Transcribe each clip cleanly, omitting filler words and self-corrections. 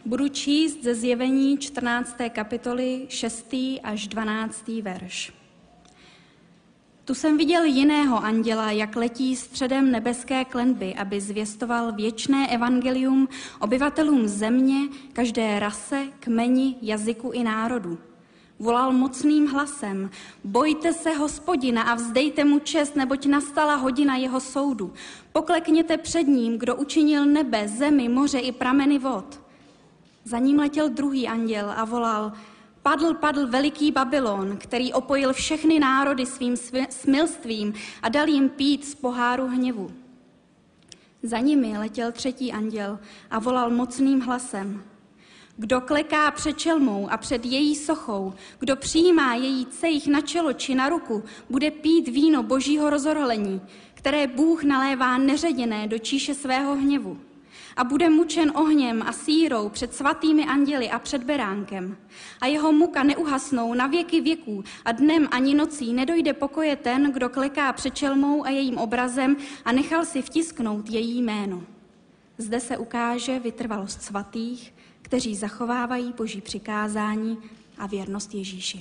Budu číst ze Zjevení 14. kapitoly 6. až 12. verš. Tu jsem viděl jiného anděla, jak letí středem nebeské klenby, aby zvěstoval věčné evangelium obyvatelům země, každé rase, kmeni, jazyku i národu. Volal mocným hlasem: Bojte se Hospodina a vzdejte mu čest, neboť nastala hodina jeho soudu. Poklekněte před ním, kdo učinil nebe, zemi, moře i prameny vod. Za ním letěl druhý anděl a volal: Padl veliký Babylon, který opojil všechny národy svým smilstvím a dal jim pít z poháru hněvu. Za nimi letěl třetí anděl a volal mocným hlasem: Kdo kleká před čelmou a před její sochou, kdo přijímá její cejch na čelo či na ruku, bude pít víno božího rozhorlení, které Bůh nalévá neředěné do číše svého hněvu. A bude mučen ohněm a sírou před svatými anděli a před beránkem. A jeho muka neuhasnou na věky věků a dnem ani nocí nedojde pokoje ten, kdo kleká před čelmou a jejím obrazem a nechal si vtisknout její jméno. Zde se ukáže vytrvalost svatých, kteří zachovávají Boží přikázání a věrnost Ježíši.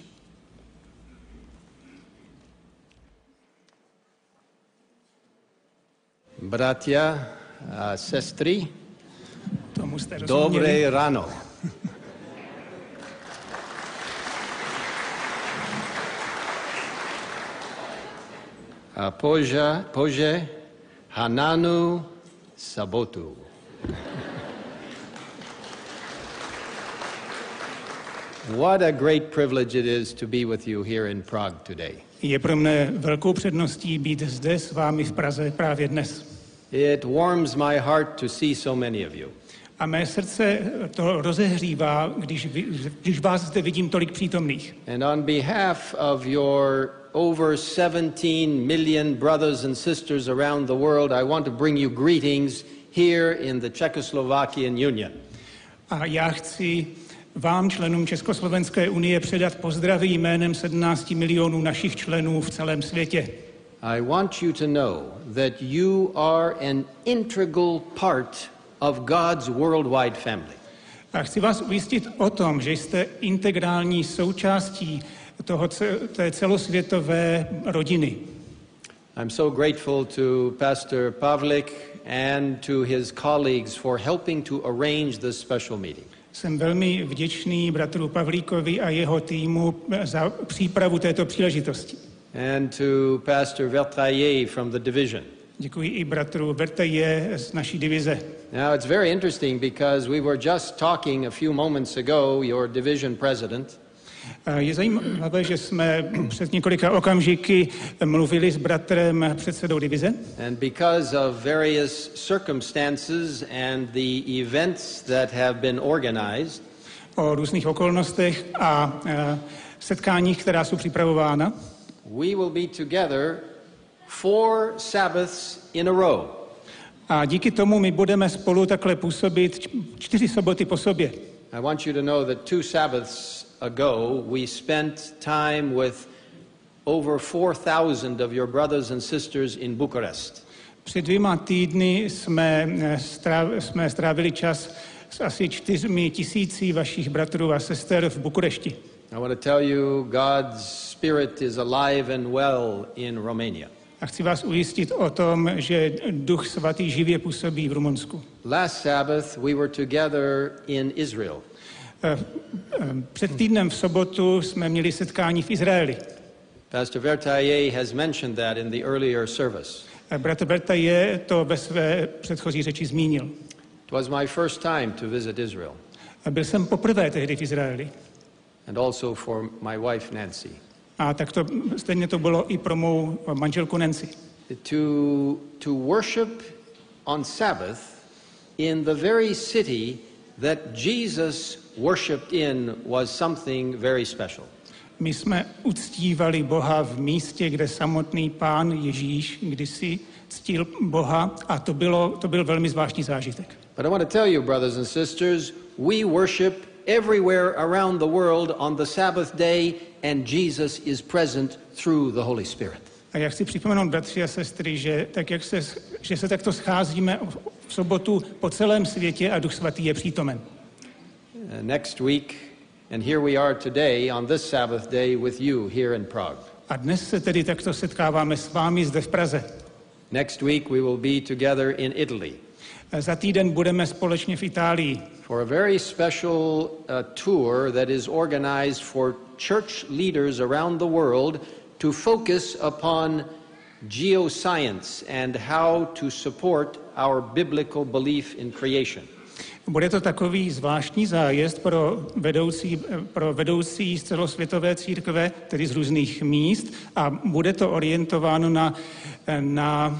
Bratia a sestry, dobré ráno. A pože Hananu sabotu. What a great privilege it is to be with you here in Prague today. Je pro mne velkou předností být zde s vámi v Praze právě dnes. It warms my heart to see so many of you. A mé srdce to rozehřívá, když vás zde vidím tolik přítomných. And on behalf of your over 17 million brothers and sisters around the world, I want to bring you greetings here in the Czechoslovakian Union. A já chci vám, členům Československé unie, předat pozdraví jménem 17 milionů našich členů v celém světě. I want you to know that you are an integral part of God's worldwide family. A chci vás ujistit o tom, že jste integrální součástí té celosvětové rodiny. I'm so grateful to Pastor Pavlik and to his colleagues for helping to arrange this special meeting. Jsem velmi vděčný bratru Pavlíkovi a jeho týmu za přípravu této příležitosti. And to Pastor Vertaillé from the division. Děkuji i bratru Vertaillé z naší divize. Now it's very interesting because we were just talking a few moments ago, your division president. Je zajímavé, že jsme před několika okamžiky mluvili s bratrem předsedou divize. And because of various circumstances and the events that have been organized, O různých okolnostech a setkáních, která jsou připravována. We will be together 4 Sabbaths in a row. A díky tomu my budeme spolu takhle působit 4 soboty po sobě. I want you to know that 2 Sabbaths ago we spent time with over 4,000 of your brothers and sisters in Bucharest. Před 2 týdny jsme strávili čas s asi 4,000 vašich bratrů a sester v Bukurešti. I want to tell you God's Spirit is alive and well in Romania. A chci vás ujistit o tom, že Duch Svatý živě působí v Rumunsku. Last Sabbath we were together in Israel. Před týdnem v sobotu jsme měli setkání v Izraeli. Pastor Vertaillé has mentioned that in the earlier service. Bratr Vertaillé to ve své předchozí řeči zmínil. It was my first time to visit Israel. Byl jsem poprvé tehdy v Izraeli. And also for my wife Nancy. A tak to stejně to bylo i pro mou manželku Nancy. To worship on Sabbath in the very city that Jesus worshipped in was something very special. My jsme uctívali Boha v místě, kde samotný Pán Ježíš kdysi ctil Boha, a to byl velmi zvláštní zážitek. But I want to tell you, brothers and sisters, we worship everywhere around the world on the Sabbath day, and Jesus is present through the Holy Spirit. A já chci připomenout, bratři a sestry, že se takto scházíme v sobotu po celém světě a Duch Svatý je přítomen. next week, and here we are today on this Sabbath day with you here in Prague. A dnes se tedy takto setkáváme s vámi zde v Praze. Next week we will be together in Italy. Za týden budeme společně v Itálii For a very special tour that is organized for church leaders around the world to focus upon geoscience and how to support our biblical belief in creation. Bude to takový zvláštní zájezd pro vedoucí z celosvětové církve, tedy z různých míst, a bude to orientováno na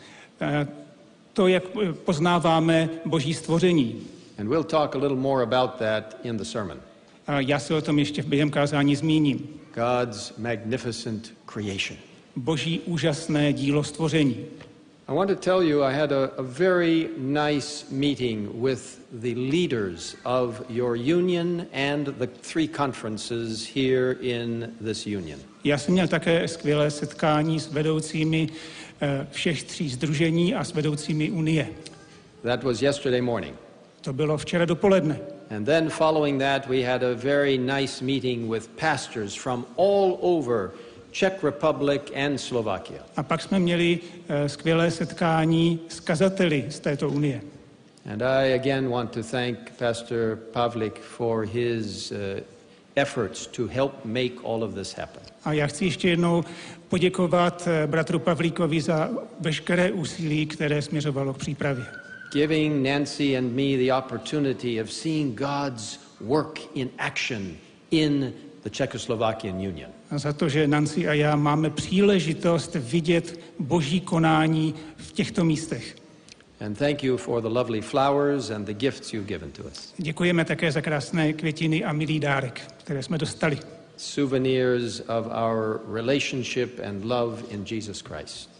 to, jak poznáváme Boží stvoření. And we'll talk a little more about that in the sermon. A já se o tom ještě během kázání zmíním. God's magnificent creation. Boží úžasné dílo stvoření. I want to tell you, I had a very nice meeting with the leaders of your union and the 3 conferences here in this union. Já jsem měl také skvělé setkání s vedoucími všech 3 sdružení a s vedoucími Unie. That was yesterday morning. To bylo včera dopoledne. And then following that, we had a very nice meeting with pastors from all over Czech Republic and Slovakia. A pak jsme měli skvělé setkání s kazateli z této unie. And I again want to thank Pastor Pavlik for his efforts to help make all of this happen. A já chci ještě jednou poděkovat bratru Pavlíkovi za veškeré úsilí, které směřovalo k přípravě. Giving Nancy and me the opportunity of seeing God's work in action in the Czechoslovakian Union. A za to, že Nancy a já máme příležitost vidět Boží konání v těchto místech. And thank you for the lovely flowers and the gifts you've given to us. Děkujeme také za krásné květiny a milý dárek, které jsme dostali. Souvenirs of our relationship and love in Jesus Christ.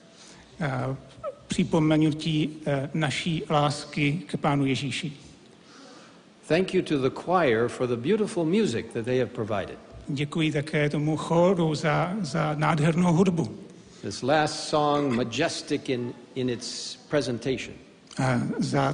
Připomenutí naší lásky k Pánu Ježíši. Thank you to the choir for the beautiful music that they have provided. Děkuji také tomu chóru za nádhernou hudbu. This last song, majestic in its presentation. Za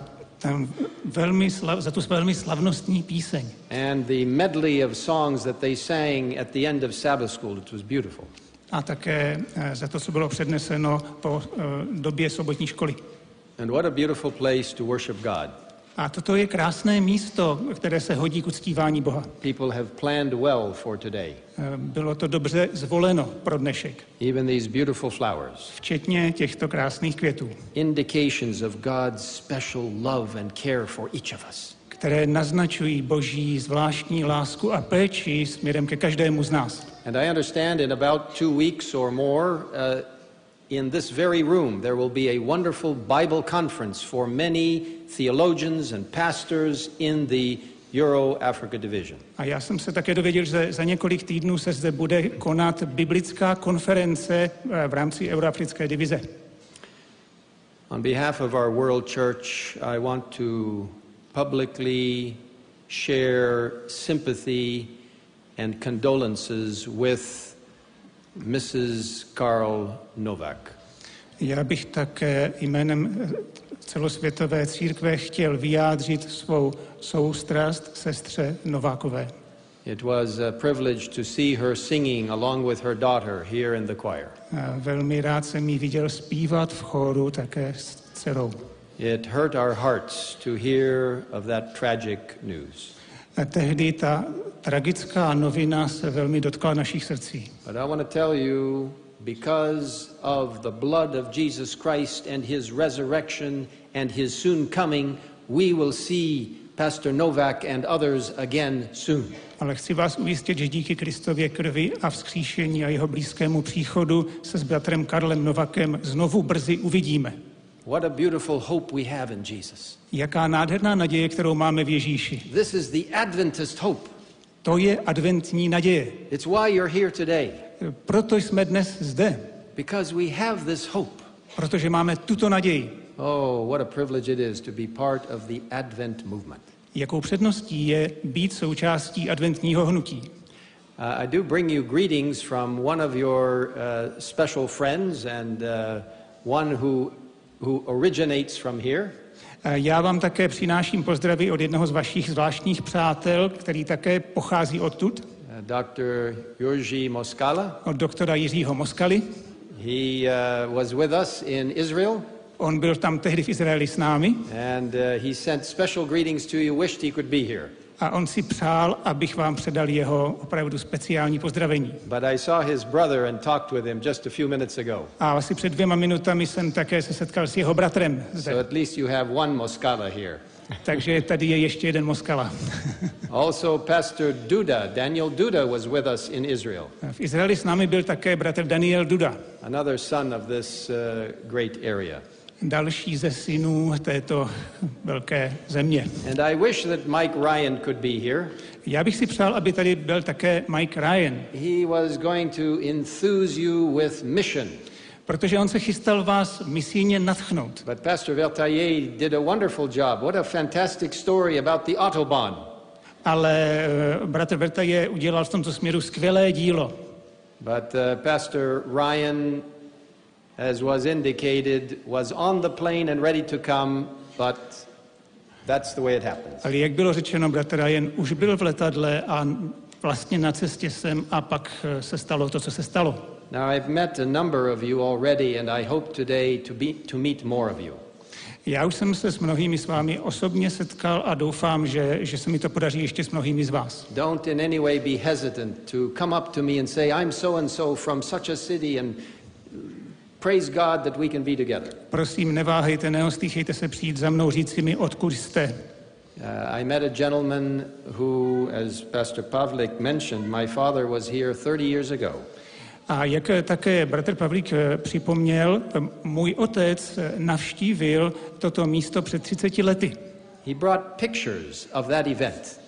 tu velmi slavnostní píseň. And the medley of songs that they sang at the end of Sabbath school, it was beautiful. A také za to, co bylo předneseno po době sobotní školy. And what a beautiful place to worship God. A toto je krásné místo, které se hodí k uctívání Boha. People have planned well for today. Bylo to dobře zvoleno pro dnešek. Even these beautiful flowers. Včetně těchto krásných květů. Indications of God's special love and care for each of us. Které naznačují Boží zvláštní lásku a péči směrem ke každému z nás. And I understand in about 2 weeks or more, in this very room, there will be a wonderful Bible conference for many theologians and pastors in the Euro-Africa division. A já jsem se také dověděl, že za několik týdnů se zde bude konat biblická konference v rámci Euroafrické divize. On behalf of our World Church, I want to publicly share sympathy and condolences with Mrs. Karl Novak. Já bych také jménem celosvětové církve chtěl vyjádřit svou soustrast sestře Novákové. It was a privilege to see her singing along with her daughter here in the choir. Velmi rád jsem ji viděl zpívat v chóru také s dcerou. It hurt our hearts to hear of that tragic news. Tehdy ta tragická novina se velmi dotkla našich srdcí. But I want to tell you, because of the blood of Jesus Christ and his resurrection and his soon coming, we will see Pastor Novak and others again soon. Ale chci vás ujistit, že díky Kristově krvi a vzkříšení a jeho blízkému příchodu se s bratrem Karlem Novakem znovu brzy uvidíme. What a beautiful hope we have in Jesus. Jaká nádherná naděje, kterou máme v Ježíši. This is the Adventist hope. To je adventní naděje. It's why you're here today. Proto jsme dnes zde. Because we have this hope. Protože máme tuto naději. Oh, what a privilege it is to be part of the Advent movement. Jakou předností je být součástí adventního hnutí. I do bring you greetings from one of your special friends and one who originates from here. Já vám také přináším pozdravy od jednoho z vašich zvláštních přátel, který také pochází odtud. Dr. Jiří Moskala. Od doktora Jiřího Moskaly. He was with us in Israel. On byl tam tehdy v Izraeli s námi. And he sent special greetings to you, wished he could be here. A on si přál, abych vám předal jeho opravdu speciální pozdravení. But I saw his brother and talked with him just a few minutes ago. A asi před 2 minutami jsem také se setkal s jeho bratrem zde. So at least you have one Moskala here. Takže tady je ještě jeden Moskala. Also Pastor Duda, Daniel Duda was with us in Israel. V Izraeli s námi byl také bratr Daniel Duda. Another son of this great area. Další ze synů této velké země. And I wish that Mike Ryan could be here. Já bych si přál, aby tady byl také Mike Ryan. He was going to enthuse you with mission. Protože on se chystal vás misijně nadchnout. But Pastor Vertaillé did a wonderful job. What a fantastic story about the Autobahn. Ale bratr Vertaillé udělal v tomto směru skvělé dílo. But Pastor Ryan, as was indicated, was on the plane and ready to come, but that's the way it happens. Ale jak bylo řečeno, bratr Ryan už byl v letadle a vlastně na cestě sem a pak se stalo to, co se stalo. Now I've met a number of you already and I hope today to meet more of you. Já už jsem se s mnohými s vámi osobně setkal a doufám, že se mi to podaří ještě s mnohými z vás. Don't in any way be hesitant to come up to me and say, I'm so and so from such a city and praise God that we can be together. Prosím, neváhejte, neostýchejte se přijít za mnou, říci mi, odkud jste. I met a gentleman who, as Pastor Pavlik mentioned, my father was here 30 years ago. A jak také bratr Pavlík připomněl, můj otec navštívil toto místo před 30 lety. He brought pictures of that event.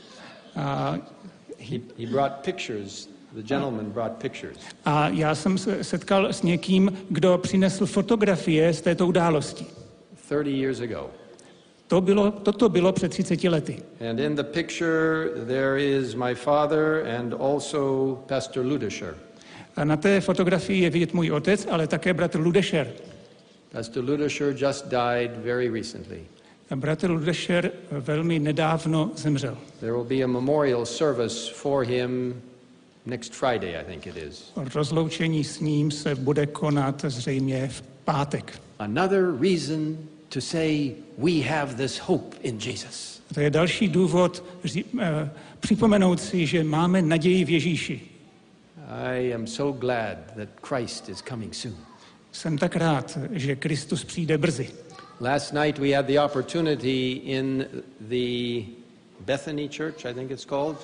He brought pictures. The gentleman brought pictures. A já jsem se setkal s někým, kdo přinesl fotografie z této události. 30 years ago. Toto bylo před 30 lety. And in the picture there is my father and also Pastor Ludesher. A na té fotografii je vidět můj otec, ale také bratr Ludesher. Pastor Ludesher just died very recently. A bratr Ludesher velmi nedávno zemřel. There will be a memorial service for him next Friday, I think it is. Rozloučení s ním se bude konat zřejmě v pátek. Another reason to say we have this hope in Jesus. To je další důvod připomenout si, že máme naději v Ježíši. I am so glad that Christ is coming soon. Jsem tak rád, že Kristus přijde brzy. Last night we had the opportunity in the Bethany Church, I think it's called,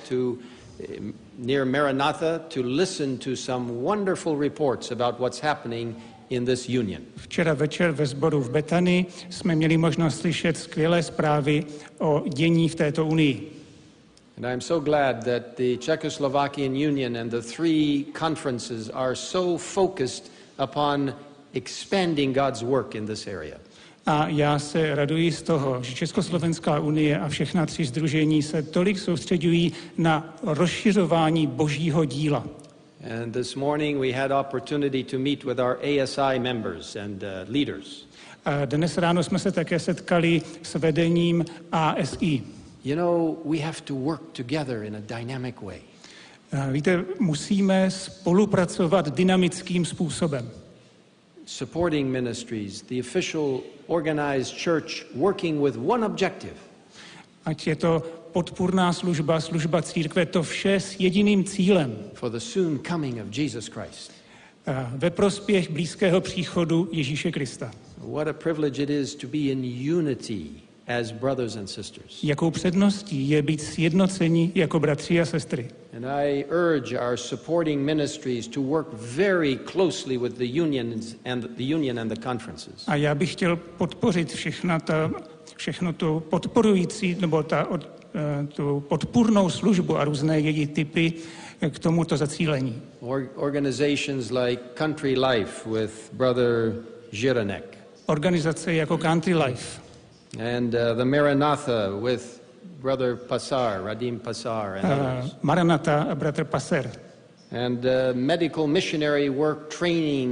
near Maranatha, to listen to some wonderful reports about what's happening in this union. Včera večer ve sboru v Betany jsme měli možnost slyšet skvělé zprávy o dění v této unii. And I'm so glad that the Czechoslovakian Union and the 3 conferences are so focused upon expanding God's work in this area. A já se raduji z toho, že Československá unie a všechna 3 sdružení se tolik soustředují na rozšiřování božího díla. And this morning we had opportunity to meet with our ASI members and leaders. A dnes ráno jsme se také setkali s vedením ASI. You know, we have to work together in a dynamic way. Víte, musíme spolupracovat dynamickým způsobem. Supporting ministries, the official organized church working with one objective. Ať je to podpůrná služba, služba církve, to vše s jediným cílem. For the soon coming of Jesus Christ. Ve prospěch blízkého příchodu Ježíše Krista. What a privilege it is to be in unity as brothers and sisters. Jakou předností je být sjednoceni jako bratři a sestry. And I urge our supporting ministries to work very closely with the union and the conferences. A já bych chtěl podpořit všechno tu podporující, nebo tu podpůrnou službu a různé její typy k tomuto zacílení. Organizations like Country Life with Brother Jiranek. Organizace jako Country Life. And the Maranatha with Brother Passar, Radim Passar and others. Maranatha a bratr Passer. And medical missionary work training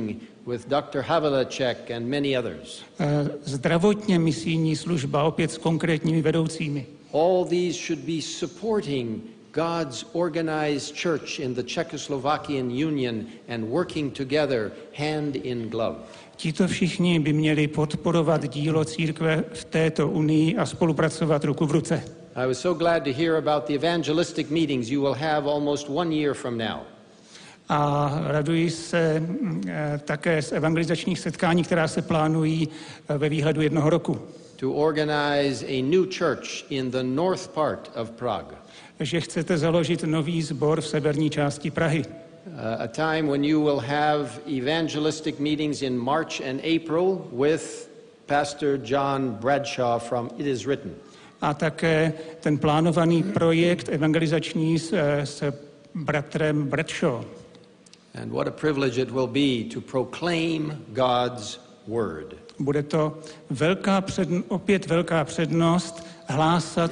with Dr. Havelacek and many others. Zdravotně misijní služba, opět s konkrétními vedoucími. All these should be supporting God's organized church in the Czechoslovakian Union and working together hand in glove. Tito všichni by měli podporovat dílo církve v této unii a spolupracovat ruku v ruce. I was so glad to hear about the evangelistic meetings you will have almost 1 year from now. A raduji se také z evangelizačních setkání, která se plánují ve výhledu 1 roku. To organize a new church in the north part of Prague. Že chcete založit nový sbor v severní části Prahy. A time when you will have evangelistic meetings in March and April with Pastor John Bradshaw from It Is Written. A také ten plánovaný projekt evangelizační s bratrem Bradshaw. And what a privilege it will be to proclaim God's word. Bude to opět velká přednost hlásat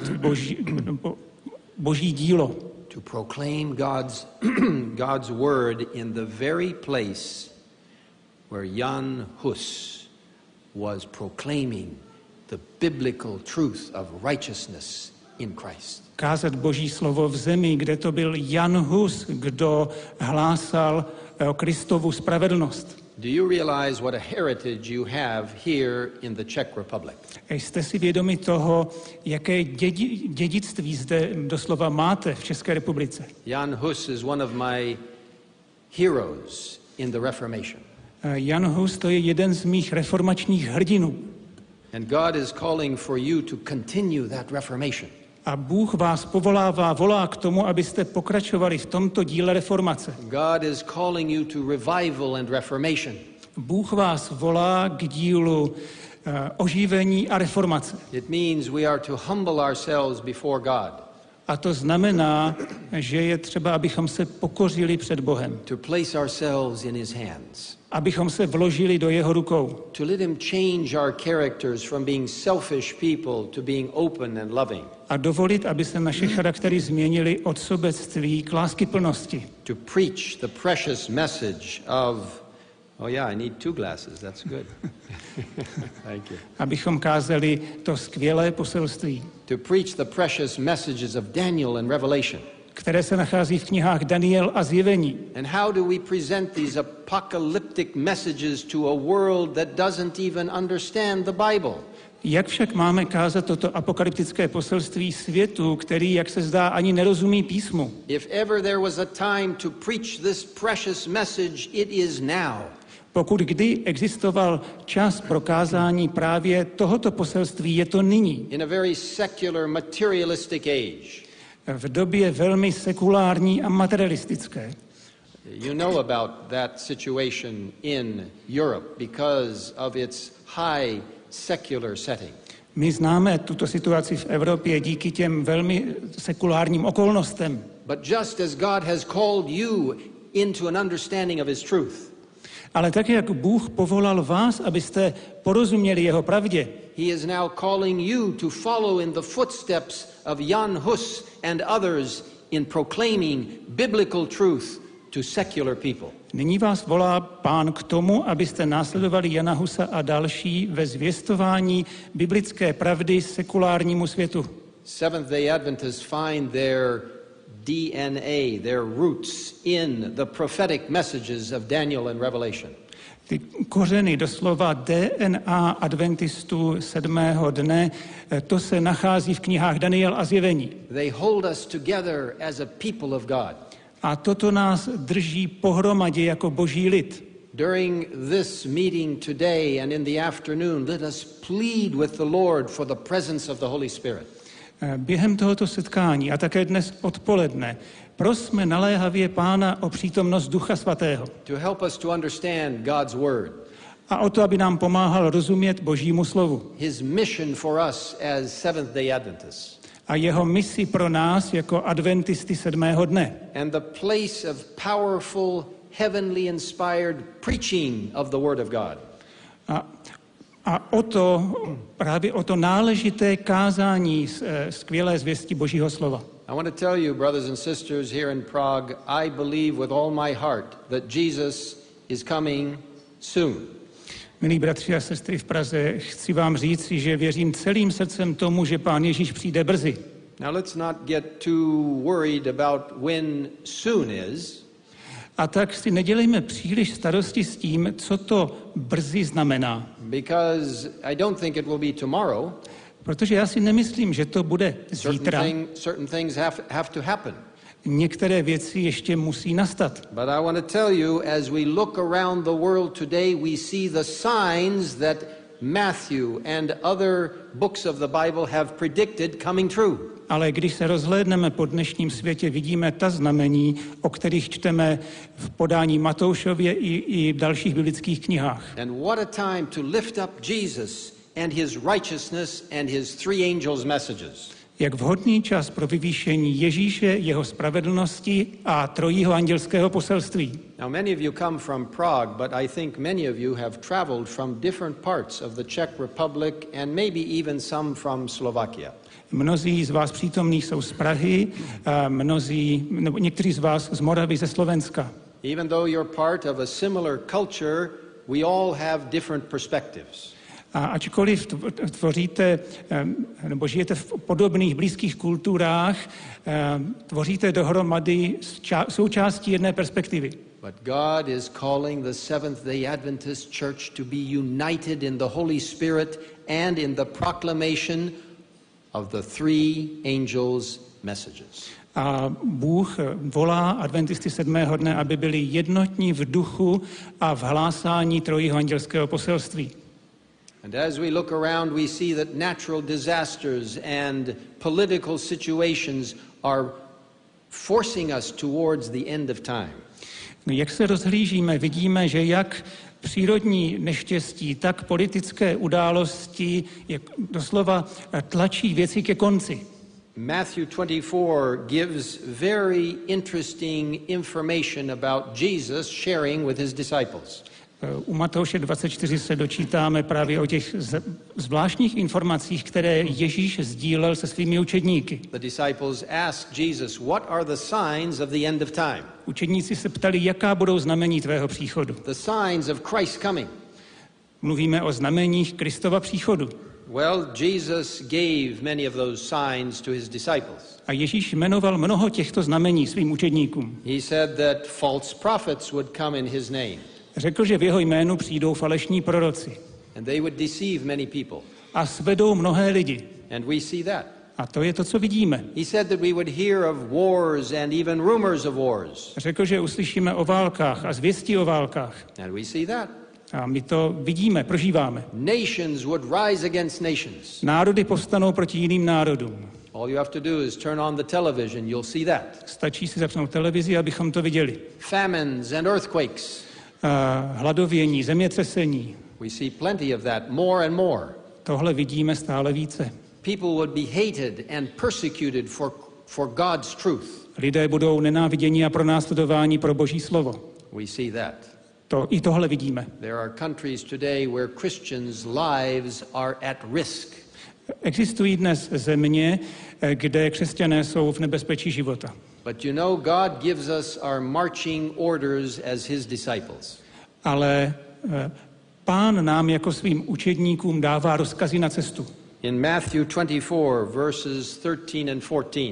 Boží dílo. To proclaim God's word in the very place where Jan Hus was proclaiming the biblical truth of righteousness in Christ. Kázat Boží slovo v zemi, kde to byl Jan Hus, kdo hlásal o Kristovu spravedlnost. Do you realize what a heritage you have here in the Czech Republic? Jste si vědomi toho, jaké dědictví zde doslova máte v České republice? Jan Hus is one of my heroes in the Reformation. Jan Hus to je jeden z mých reformačních hrdinů. And God is calling for you to continue that reformation. A Bůh vás volá k tomu, abyste pokračovali v tomto díle reformace. God is calling you to revival and reformation. Bůh vás volá k dílu oživení a reformace. It means we are to humble ourselves before God. A to znamená, že je třeba, abychom se pokořili před Bohem. To place ourselves in his hands. Abychom se vložili do jeho rukou. To let him change our characters from being selfish people to being open and loving. A dovolit, aby se naše charaktery změnily od sobectví k láskyplnosti. To preach the precious message of Oh yeah, I need 2 glasses. That's good. Thank you. Abychom kázali to skvělé poselství. To preach the precious messages of Daniel and Revelation. Které se nachází v knihách Daniel a Zjevení. And how do we present these apocalyptic messages to a world that doesn't even understand the Bible? Jak však máme kázat toto apokalyptické poselství světu, který, jak se zdá, ani nerozumí písmu? If ever there was a time to preach this precious message, it is now. Pokud kdy existoval čas pro kázání právě tohoto poselství, je to nyní. In a very secular, materialistic age. V době velmi sekulární a materialistické. You know about that situation in Europe because of its high secular setting. My známe tuto situaci v Evropě díky těm velmi sekulárním okolnostem. But just as God has called you into an understanding of his truth. Ale tak, jak Bůh povolal vás, abyste porozuměli jeho pravdě, he is now calling you to follow in the footsteps of Jan Hus and others in proclaiming biblical truth to secular people. Nyní vás volá Pán k tomu, abyste následovali Jana Husa a další ve zvěstování biblické pravdy sekulárnímu světu. Seventh-day Adventists find their DNA, their roots in the prophetic messages of Daniel and Revelation. Ty kořeny, doslova DNA adventistů 7. dne, to se nachází v knihách Daniel a Zjevení. They hold us together as a people of God. A toto nás drží pohromadě jako boží lid. During this meeting today and in the afternoon, let us plead with the Lord for the presence of the Holy Spirit. Během tohoto setkání a také dnes odpoledne prosme naléhavě Pána o přítomnost Ducha Svatého. To help us to understand God's word. A o to, aby nám pomáhal rozumět Božímu slovu. His mission for us as Seventh-day Adventists. A jeho misi pro nás jako adventisty 7. dne. And the place of powerful, heavenly inspired preaching of the word of God. A právě o to náležité kázání skvělé zvěsti Božího slova. I want to tell you, brothers and sisters here in Prague, I believe with all my heart that Jesus is coming soon. Milí bratři a sestry v Praze, chci vám říct, že věřím celým srdcem tomu, že Pán Ježíš přijde brzy. Now let's not get too worried about when soon is. A tak si nedělejme příliš starosti s tím, co to brzy znamená. Because I don't think it will be tomorrow. Protože já si nemyslím, že to bude zítra. Certain things have to happen. Některé věci ještě musí nastat. But I want to tell you, as we look around the world today, we see the signs that Matthew and other books of the Bible have predicted coming true. Ale když se rozhlédneme po dnešním světě, vidíme ta znamení, o kterých čteme v podání Matoušově i v dalších biblických knihách. And what a time to lift up Jesus and his righteousness and his three angels' messages. Jak vhodný čas pro vyvýšení Ježíše, jeho spravedlnosti a trojího andělského poselství. Now many of you come from Prague, but I think many of you have traveled from different parts of the Czech Republic and maybe even some from Slovakia. Mnozí z vás přítomných jsou z Prahy, nebo někteří z vás z Moravy, ze Slovenska. Even though you're part of a similar culture, we all have different perspectives. A ačkoliv tvoříte, nebo žijete v podobných blízkých kulturách, tvoříte dohromady součástí jedné perspektivy. But God is calling the Seventh-day Adventist Church to be united in the Holy Spirit and in the proclamation of the three angels' messages. A Bůh volá adventisty 7. dne, aby byli jednotní v duchu a v hlásání trojího andělského poselství. And as we look around, we see that natural disasters and political situations are forcing us towards the end of time. Jak se rozhlížíme, vidíme, že jak přírodní neštěstí, tak politické události doslova tlačí věci ke konci. Matthew 24 gives very interesting information about Jesus sharing with his disciples. U Matouše 24 se dočítáme právě o těch zvláštních informacích, které Ježíš sdílel se svými učedníky. The disciples asked Jesus, "What are the signs of the end of time?" Učedníci se ptali, jaká budou znamení tvého příchodu. The signs of Christ's coming. Mluvíme o znameních Kristova příchodu. Well, Jesus gave many of those signs to his disciples. A Ježíš jmenoval mnoho těchto znamení svým učedníkům. He said that false prophets would come in his name. Řekl, že v jeho jménu přijdou falešní proroci. And they would deceive many people. A svedou mnohé lidi. And we see that. A to je to, co vidíme. He said that we would hear of wars and even rumors of wars. Řekl, že uslyšíme o válkách a zvěstí o válkách. And we see that. A my to vidíme, prožíváme. Nations would rise against nations. Národy povstanou proti jiným národům. All you have to do is turn on the television, you'll see that. Stačí si zapnout televizi, abychom to viděli. Famines and earthquakes. Hladovění, zemětřesení. We see plenty of that, more and more. Tohle vidíme stále více. People would be hated and persecuted for God's truth. Lidé budou nenáviděni a pronásledováni pro Boží slovo. We see that. I tohle vidíme. There are countries today where Christians' lives are at risk. Existují dnes země, kde křesťané jsou v nebezpečí života. But you know, God gives us our marching orders as his disciples. Ale Pán nám jako svým učedníkům dává rozkazy na cestu. In Matthew 24, verses 13 and 14.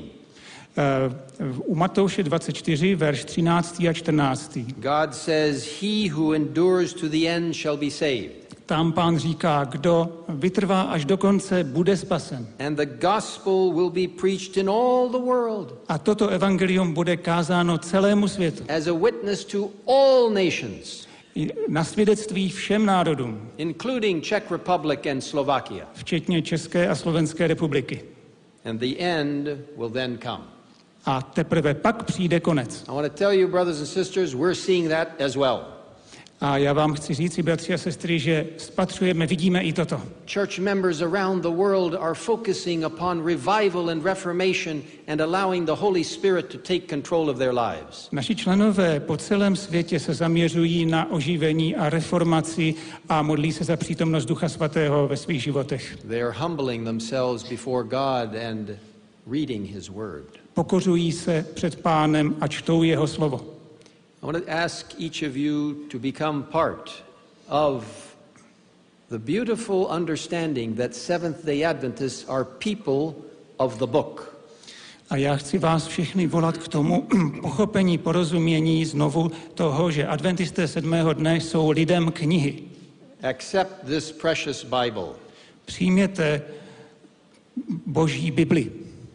U Matouše 24, verš 13 a 14. God says, "He who endures to the end shall be saved." Tam Pán říká, kdo vytrvá až do konce, bude spasen. And the gospel will be preached in all the world. A toto evangelium bude kázáno celému světu. As a witness to all nations. Na svědectví všem národům. Including Czech Republic and Slovakia. Včetně České a Slovenské republiky. And the end will then come. A teprve pak přijde konec. I want to tell you, brothers and sisters, we're seeing that as well. A já vám chci říct, bratři a sestry, že spatřujeme, vidíme i toto. Church members around the world are focusing upon revival and reformation and allowing the Holy Spirit to take control of their lives. Naši členové po celém světě se zaměřují na oživení a reformaci a modlí se za přítomnost Ducha Svatého ve svých životech. They are humbling themselves before God and reading his word. Pokořují se před Pánem a čtou jeho slovo. I want to ask each of you to become part of the beautiful understanding that Seventh-day Adventists are people of the book. A já chci vás všechny volat k tomu pochopení, porozumění znovu toho, že adventisté 7. dne jsou lidem knihy. Accept this precious Bible Přijměte Boží Bibli.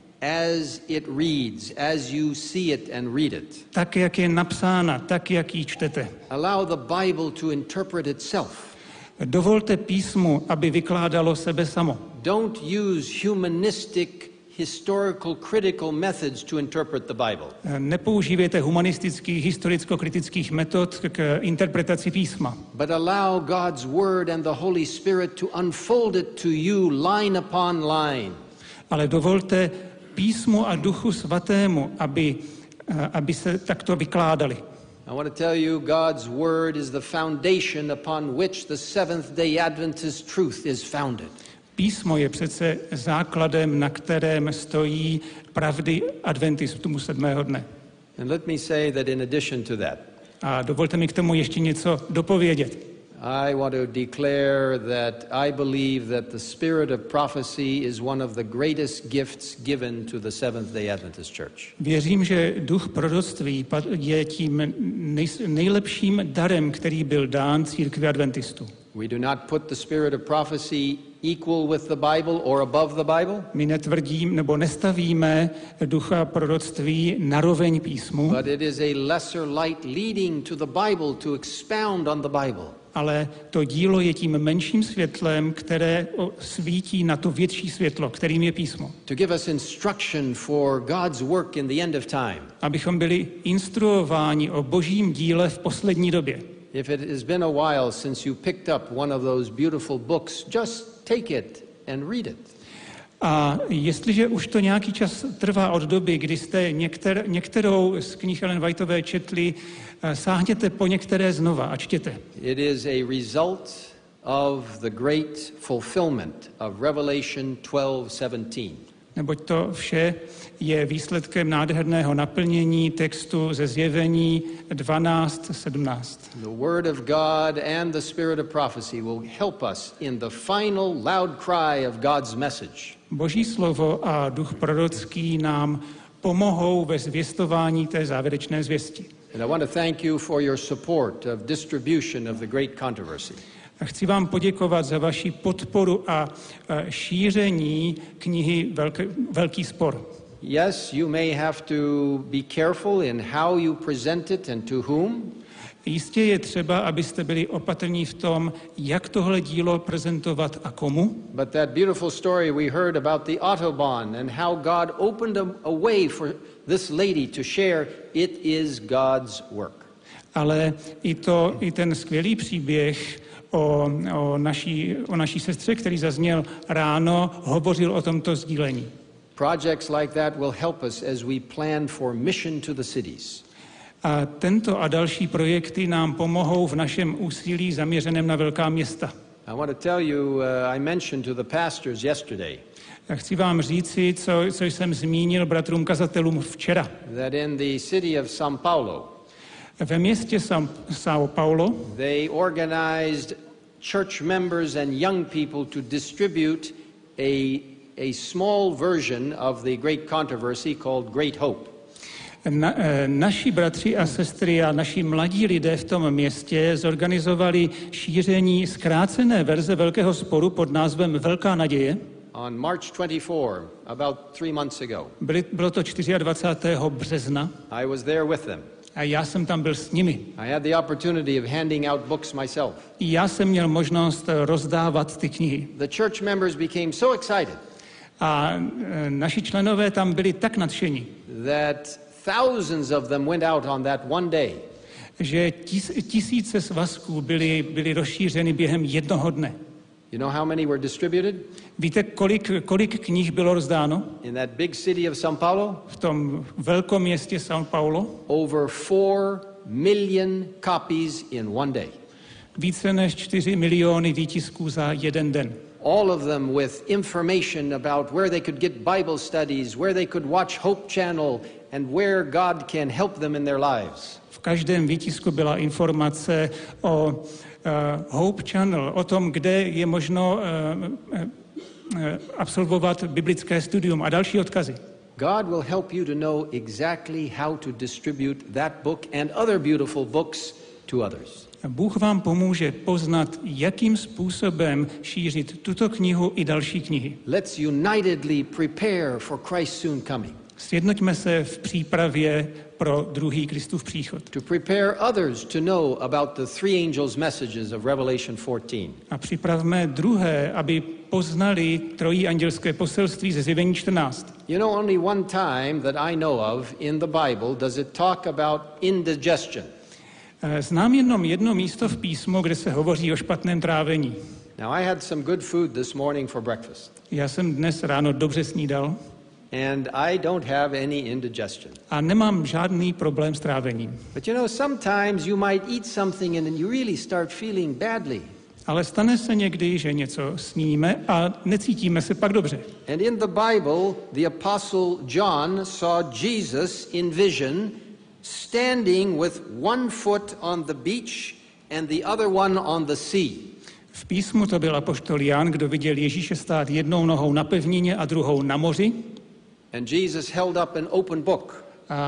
as it reads, as you see it and read it. Tak, jak je napsána, tak, jak ji čtete. Allow the Bible to interpret itself. Dovolte písmu, aby vykládalo sebe samo. Don't use humanistic, historical, critical methods to interpret the Bible. Nepoužívejte humanistických, historicko-kritických metod k interpretaci písma, But allow God's Word and the Holy Spirit to unfold it to you line upon line. ale dovolte písmu a Duchu Svatému, aby se takto vykládali. I want to tell you, God's Word is the foundation upon which the Seventh-day Adventist truth is founded. Písmo je přece základem, na kterém stojí pravdy adventistů 7. dne. And let me say that in addition to that, A dovolte mi k tomu ještě něco dopovědět. I want to declare that I believe that the spirit of prophecy is one of the greatest gifts given to the Seventh-day Adventist Church. Věřím, že duch proroctví je tím nejlepším darem, který byl dán církvi adventistů. We do not put the spirit of prophecy equal with the Bible or above the Bible, My netvrdím nebo nestavíme ducha proroctví naroveň písmu, but it is a lesser light leading to the Bible to expound on the Bible. ale to dílo je tím menším světlem, které svítí na to větší světlo, kterým je písmo. To give us instruction for God's work in the end of time. Abychom byli instruováni o božím díle v poslední době. If it has been a while since you picked up one of those beautiful books, just take it and read it. A jestliže už to nějaký čas trvá od doby, kdy jste některou z knih Ellen Whiteové četli, sáhněte po některé znova a čtěte. It is a result of the great fulfillment of Revelation 12:17. Neboť to vše je výsledkem nádherného naplnění textu ze Zjevení 12:17. The Word of God and the Spirit of prophecy will help us in the final loud cry of God's message. Boží slovo a duch prorocký nám pomohou ve zvěstování té závěrečné zvěsti. And I want to thank you for your support of distribution of the great controversy. A chci vám poděkovat za vaši podporu a šíření knihy Velký spor. Yes, you may have to be careful in how you present it and to whom. Jistě je třeba, abyste byli opatrní v tom, jak tohle dílo prezentovat a komu. But that beautiful story we heard about the Autobahn and how God opened a way for this lady to share, it is God's work. Ale i ten skvělý příběh o naší sestře, který zazněl ráno, hovořil o tomto sdílení. Projects like that will help us as we plan for mission to the cities. A tento a další projekty nám pomohou v našem úsilí zaměřeném na velká města. I want to tell you, I mentioned to the pastors yesterday A chci vám říci, co jsem zmínil bratrům kazatelům včera. that in the city of São Paulo, Ve městě São Paulo they organized church members and young people to distribute a small version of the great controversy called Great Hope. Naši bratři a sestry a naši mladí lidé v tom městě zorganizovali šíření zkrácené verze Velkého sporu pod názvem Velká naděje. On March 24, about 3 months ago, Bylo to 24. března I was there with them. a já jsem tam byl s nimi. I had the opportunity of handing out books myself. I já jsem měl možnost rozdávat ty knihy. The church members became so excited A naši členové tam byli tak nadšení, that thousands of them went out on that one day. že tisíce svazků byly rozšířeny během jednoho dne. You know how many were distributed? Víte, kolik knih bylo rozdáno In that big city of São Paulo? v tom velkom městě São Paulo? Over 4 million copies in one day. Více než 4 miliony výtisků za jeden den. All of them with information about where they could get Bible studies, where they could watch Hope Channel, and where God can help them in their lives. V každém výtisku byla informace o Hope Channel o tom, kde je možno absolvovat biblické studium a další odkazy. God will help you to know exactly how to distribute that book and other beautiful books to others. Bůh vám pomůže poznat, jakým způsobem šířit tuto knihu i další knihy. Let's unitedly prepare for Christ's soon coming. Sjednoťme se v přípravě pro druhý Kristův příchod. To prepare others to know about the three angels' messages of Revelation 14. A připravme druhé, aby poznali trojiandělské poselství ze Zjevení 14. You know, only one time that I know of in the Bible does it talk about indigestion. Znám jenom jedno místo v písmu, kde se hovoří o špatném trávení. Now, I had some good food this morning for breakfast. Já jsem dnes ráno dobře snídal. And I don't have any indigestion. A nemám žádný problém s trávením. But you know, sometimes you might eat something and then you really start feeling badly. Ale stane se někdy, že něco sníme a necítíme se pak dobře. And in the Bible, the apostle John saw Jesus in vision standing with one foot on the beach and the other one on the sea. V písmu to byl apoštol Jan, kdo viděl Ježíše stát jednou nohou na pevnině a druhou na moři. And Jesus held up an open book.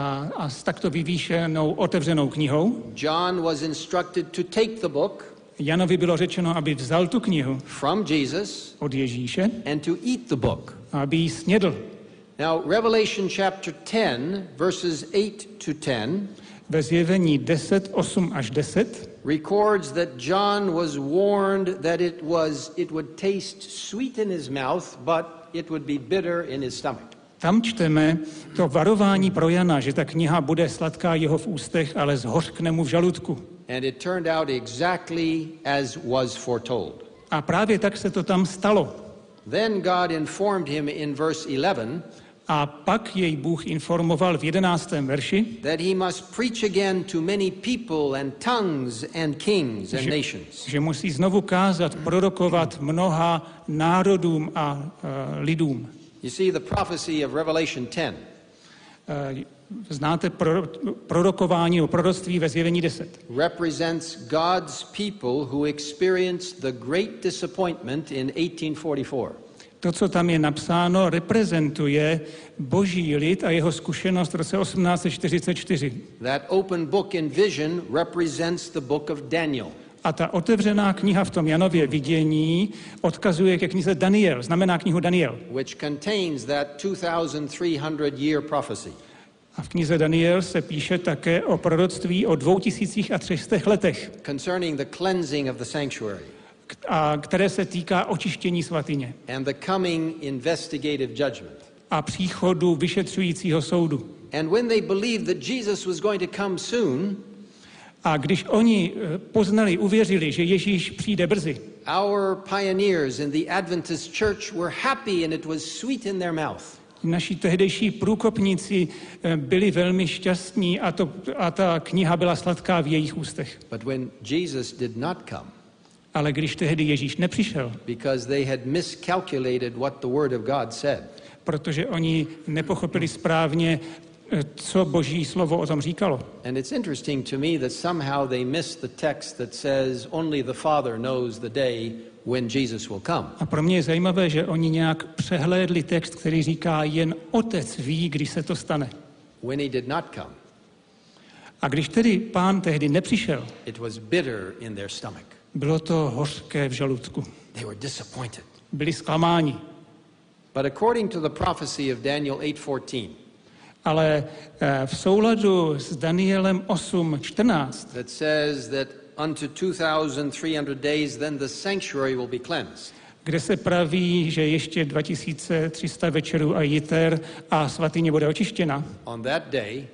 A s takto vyvýšenou otevřenou knihou. John was instructed to take the book. Janovi bylo řečeno, aby vzal tu knihu from Jesus od Ježíše and to eat the book. A aby ji snědl. Now, Revelation chapter 10, verses 8 to 10, ve Zjevení 10, 8 až 10, records that John was warned that it would taste sweet in his mouth, but it would be bitter in his stomach. Tam čteme to varování pro Jana, že ta kniha bude sladká jeho v ústech, ale zhořkne mu v žaludku. And it turned out exactly as was foretold. A právě tak se to tam stalo. Then God informed him in verse 11 a pak jej Bůh informoval v 11. verši, that he must preach again to many people and tongues and kings and nations. Že musí znovu kázat, prorokovat mnoha národům a lidům. You see, the prophecy of Revelation 10. Znáte prorokování o proroctví ve Zjevení 10. Represents God's people who experienced the great disappointment in 1844. To, co tam je napsáno, reprezentuje Boží lid a jeho zkušenost v roce 1844. That open book in vision represents the book of Daniel. A ta otevřená kniha v tom Janově vidění odkazuje ke knize Daniel, znamená knihu Daniel. Which contains that 2300-year prophecy. A v knize Daniel se píše také o proroctví o 2300 letech. Concerning the cleansing of the sanctuary. A které se týká očištění svatyně. And the coming investigative judgment. A příchodu vyšetřujícího soudu. And when they believed that Jesus was going to come soon, a když oni poznali, uvěřili, že Ježíš přijde brzy, our pioneers in the Adventist church were happy and it was sweet in their mouth. Naši tehdejší průkopníci byli velmi šťastní a ta kniha byla sladká v jejich ústech. But when Jesus did not come, ale když tehdy Ježíš nepřišel, because they had miscalculated what the word of God said, protože oni nepochopili správně, co Boží slovo o tom říkalo. And it's interesting to me that somehow they missed the text that says only the Father knows the day when Jesus will come. A pro mě je zajímavé, že oni nějak přehlédli text, který říká, jen Otec ví, kdy se to stane. When he did not come, a když tedy Pán tehdy nepřišel, it was bitter in their stomach. Bylo to hořké v žaludku. They were disappointed. Byli zklamáni. But according to the prophecy of Daniel 8:14, ale v souladu s Danielem 8:14, that says that unto 2300 days then the sanctuary will be cleansed. Kde se praví, že ještě 2300 večerů a jiter a svatyně bude očištěna. On that day,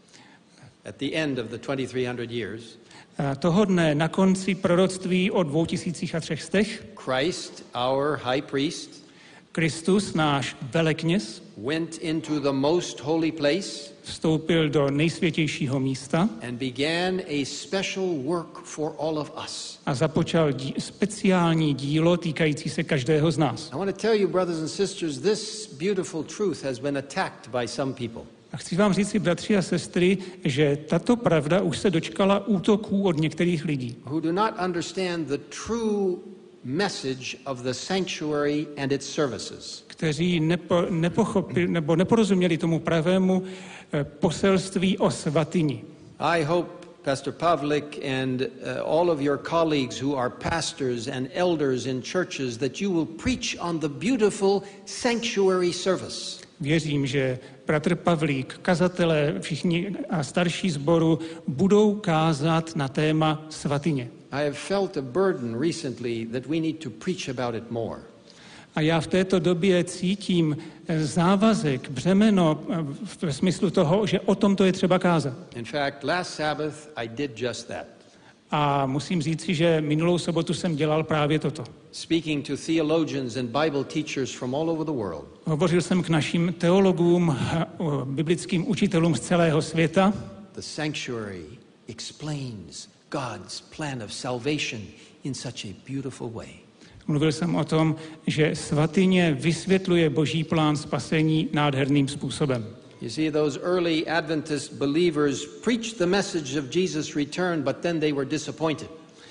at the end of the 2300 years, toho dne na konci proroctví o 2300 Christ, our high priest, Kristus, náš velekněz, went into the most holy place, vstoupil do nejsvětějšího místa and began a special work for all of us. A započal speciální dílo týkající se každého z nás. I want to tell you, brothers and sisters, this beautiful truth has been attacked by some people. A chci vám říct, bratři a sestry, že tato pravda už se dočkala útoků od některých lidí, who do not understand the true message of the sanctuary and its services. kteří nepochopili nebo neporozuměli tomu pravému poselství o svatyni. I hope, Pastor Pavlik and all of your colleagues who are pastors and elders in churches, that you will preach on the beautiful sanctuary service. Věřím, že bratr Pavlík, kazatelé, všichni a starší sboru budou kázat na téma svatyně. I have felt a burden recently that we need to preach about it more. A já v této době cítím závazek, břemeno ve smyslu toho, že o tom to je třeba kázat. In fact, last Sabbath I did just that. A musím říci, že minulou sobotu jsem dělal právě toto. Speaking to theologians and Bible teachers from all over the world. Hovořil jsem k našim teologům, biblickým učitelům z celého světa. The sanctuary explains God's plan of salvation in such a beautiful way. Mluvil jsem o tom, že svatyně vysvětluje Boží plán spasení nádherným způsobem. You see, those early Adventist believers preached the message of Jesus' return, but then they were disappointed.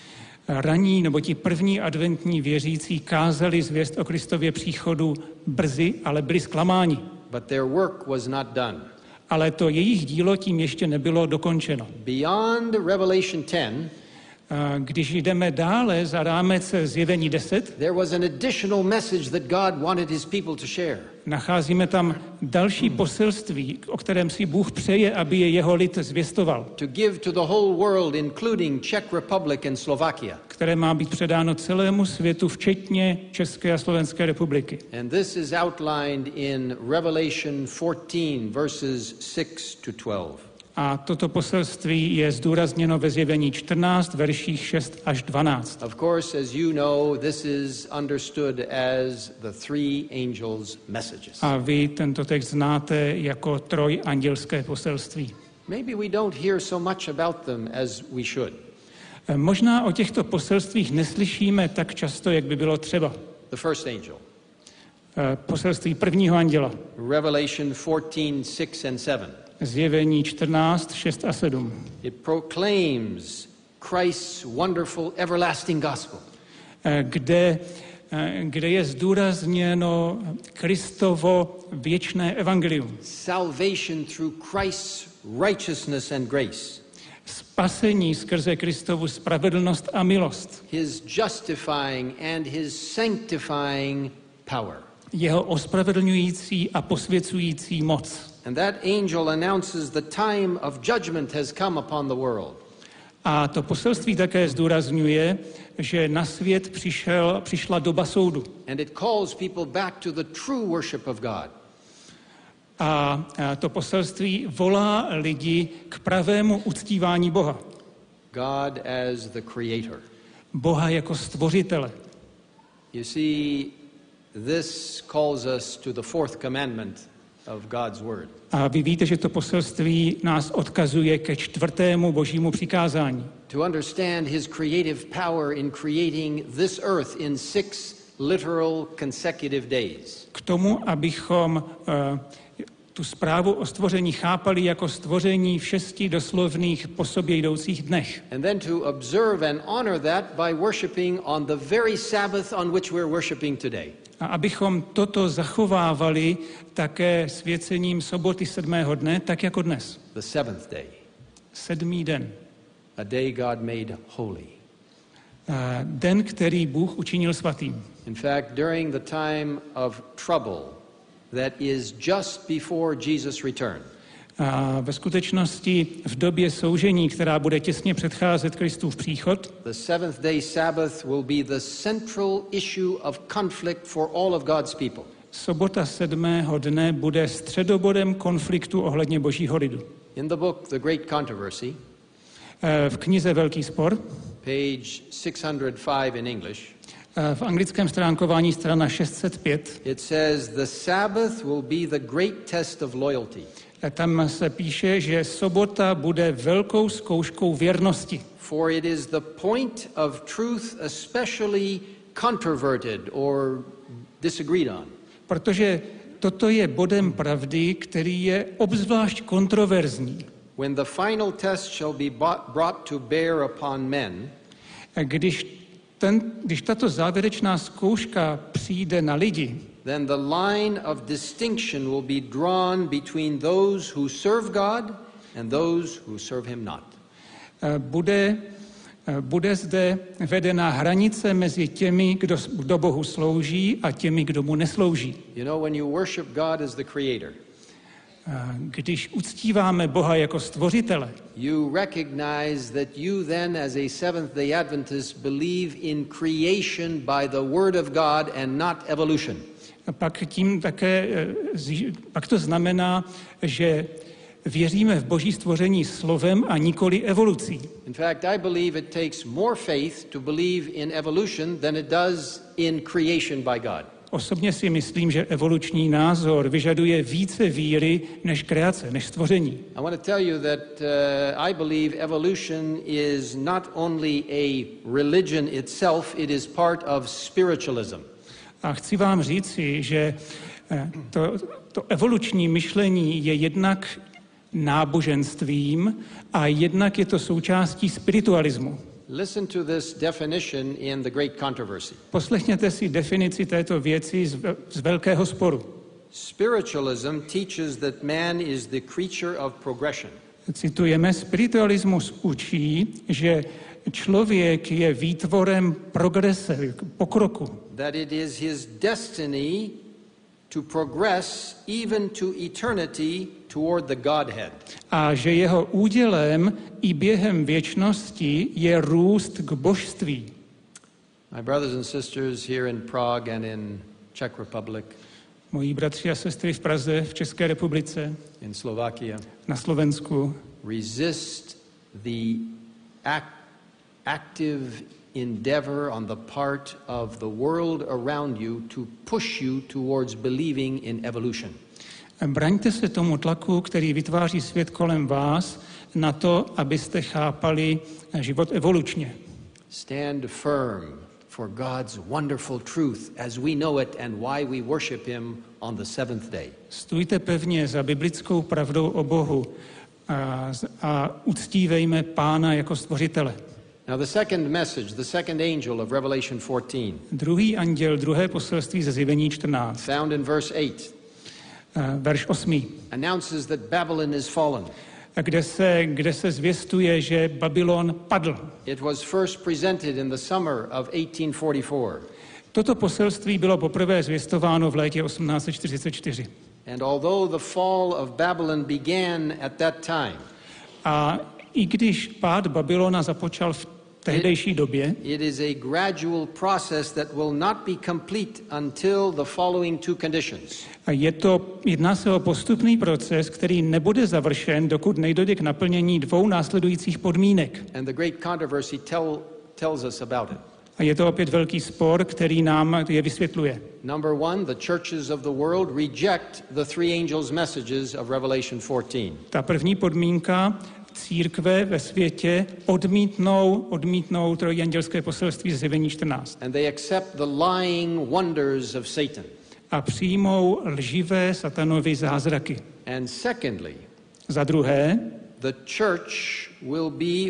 Raní nebo ti první adventní věřící kázali zvěst o Kristově příchodu brzy, ale byli zklamáni. But their work was not done. Ale to jejich dílo tím ještě nebylo dokončeno. Beyond Revelation 10, když jdeme dále za rámec Zjevení 10, there was an additional message that God wanted his people to share. nacházíme tam další poselství, o kterém si Bůh přeje, aby je jeho lid zvěstoval, To give to the whole world, including Czech Republic and Slovakia. které má být předáno celému světu, včetně České a Slovenské republiky. And this is outlined in Revelation 14, verses 6 to 12. A toto poselství je zdůrazněno ve Zjevení 14, verších 6 až 12. Of course, as you know, this is understood as the three angels' messages. A vy tento text znáte jako trojandělské poselství. Maybe we don't hear so much about them as we should. Možná o těchto poselstvích neslyšíme tak často, jak by bylo třeba. The first angel, Poselství prvního anděla. Revelation 14, 6 and 7. Zjevení 14, 6 a 7. It proclaims Christ's wonderful everlasting gospel. Kde je zdůrazněno Kristovo věčné evangelium. Salvation through Christ's righteousness and grace. Spasení skrze Kristovu spravedlnost a milost. His justifying and his sanctifying power. Jeho ospravedlňující a posvěcující moc. And that angel announces the time of judgment has come upon the world. A to poselství také zdůrazňuje, že na svět přišla doba soudu. And it calls people back to the true worship of God. A to poselství volá lidi k pravému uctívání Boha. God as the creator. Boha jako stvořitele. You see, this calls us to the fourth commandment of God's word. A vy víte, že to poselství nás odkazuje ke 4. božímu přikázání. To understand his creative power in creating this earth in 6 literal consecutive days. K tomu, abychom tu zprávu o stvoření chápali jako stvoření v 6 doslovných po sobě jdoucích dnech. And then to observe and honor that by worshiping on the very Sabbath on which we're worshiping today. A abychom toto zachovávali také svěcením soboty 7. dne, tak jako dnes. The seventh day. 7. den. A day God made holy. Den, který Bůh učinil svatým. In fact, during the time of trouble that is just before Jesus' return. A ve skutečnosti v době soužení, která bude těsně předcházet Kristův příchod, The seventh day Sabbath will be the central issue of conflict for all of God's people. sobota 7. dne bude středobodem konfliktu ohledně Božího lidu. In the book The Great Controversy, V knize Velký spor, page 605 in English, v anglickém stránkování strana 605, it says the Sabbath will be the great test of loyalty. tam se píše, že sobota bude velkou zkouškou věrnosti. For it is the point of truth especially controverted or disagreed on. Protože toto je bodem pravdy, který je obzvlášť kontroverzní. When the final test shall be brought to bear upon men, když tato závěrečná zkouška přijde na lidi, then the line of distinction will be drawn between those who serve God and those who serve him not. Bude zde vedena hranice mezi těmi, kdo Bohu slouží, a těmi, kdo mu neslouží. You know, when you worship God as the creator, když uctíváme Boha jako stvořitele, you recognize that you then as a Seventh-day Adventist believe in creation by the word of God and not evolution. Pak to znamená, že věříme v Boží stvoření slovem a nikoli evolucí. In fact, I believe it takes more faith to believe in evolution than it does in creation by God. Osobně si myslím, že evoluční názor vyžaduje více víry než kreace, než stvoření. I want to tell you that I believe evolution is not only a religion itself, it is part of spiritualism. A chci vám říci, že to evoluční myšlení je jednak náboženstvím a jednak je to součástí spiritualismu. Listen to this definition in the Great Controversy. Poslechněte si definici této věci z velkého sporu. Spiritualism teaches that man is the creature of progression. Citujeme, spiritualismus učí, že člověk je výtvorem progrese, pokroku. That it is his destiny to progress even to eternity toward the Godhead. A že jeho údělem i během věčnosti je růst k božství. My brothers and sisters here in Prague and in Czech Republic, moji bratři a sestry v Praze, v České republice, in Slovakia, na Slovensku, resist the active endeavor on the part of the world around you to push you towards believing in evolution. Braňte se tomu tlaku, který vytváří svět kolem vás, na to, abyste chápali život evolučně. Stand firm for God's wonderful truth as we know it and why we worship him on the seventh day. Stůjte pevně za biblickou pravdou o Bohu a uctívejme Pána jako stvořitele. Now the second message, the second angel of Revelation 14. Druhý anděl, druhé poselství ze Zjevení 14. Found in verse 8. Verš 8. Announces that Babylon is fallen. Kde se zvěstuje, že Babylon padl. It was first presented in the summer of 1844. Toto poselství bylo poprvé zvěstováno v létě 1844. And although the fall of Babylon began at that time, a i když pád Babylona započal v tehdejší době, it is a gradual process that will not be complete until the following two conditions. Jedná se o postupný proces, který nebude završen, dokud nedojde k naplnění dvou následujících podmínek. And the great controversy tells us about it. A je to opět velký spor, který nám je vysvětluje. Number one, the churches of the world reject the three angels' messages of Revelation 14. Ta první podmínka, církve ve světě odmítnou trojandělské poselství z Zjevení 14. And they accept the lying wonders of Satan. A přijmou lživé satanovy zázraky. And secondly, za druhé, the church will be,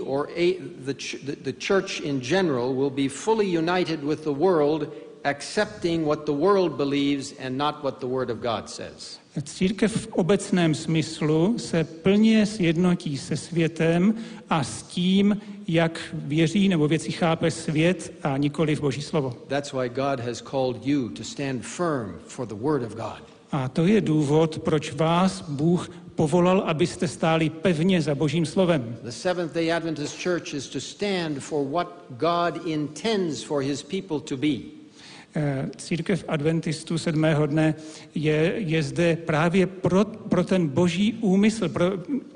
the church in general will be fully united with the world, accepting what the world believes and not what the word of God says. Církev v obecném smyslu se plně sjednotí se světem a s tím, jak věří nebo věci chápe svět a nikoli v Boží slovo. That's why God has called you to stand firm for the word of God. A to je důvod, proč vás Bůh povolal, abyste stáli pevně za Božím slovem. The Seventh-day Adventist Church is to stand for what God intends for his people to be. Církev adventistů 7. dne je zde právě pro ten boží úmysl, pro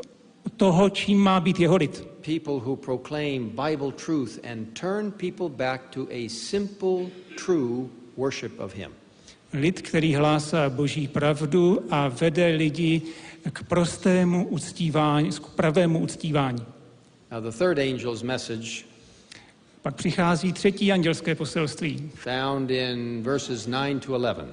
toho, čím má být jeho lid. People who proclaim Bible truth and turn people back to a simple, true worship of him. Lid, který hlásá boží pravdu a vede lidi k prostému uctívání, k pravému uctívání. Now the third angel's message, pak přichází třetí andělské poselství. Found in verses 9 to 11.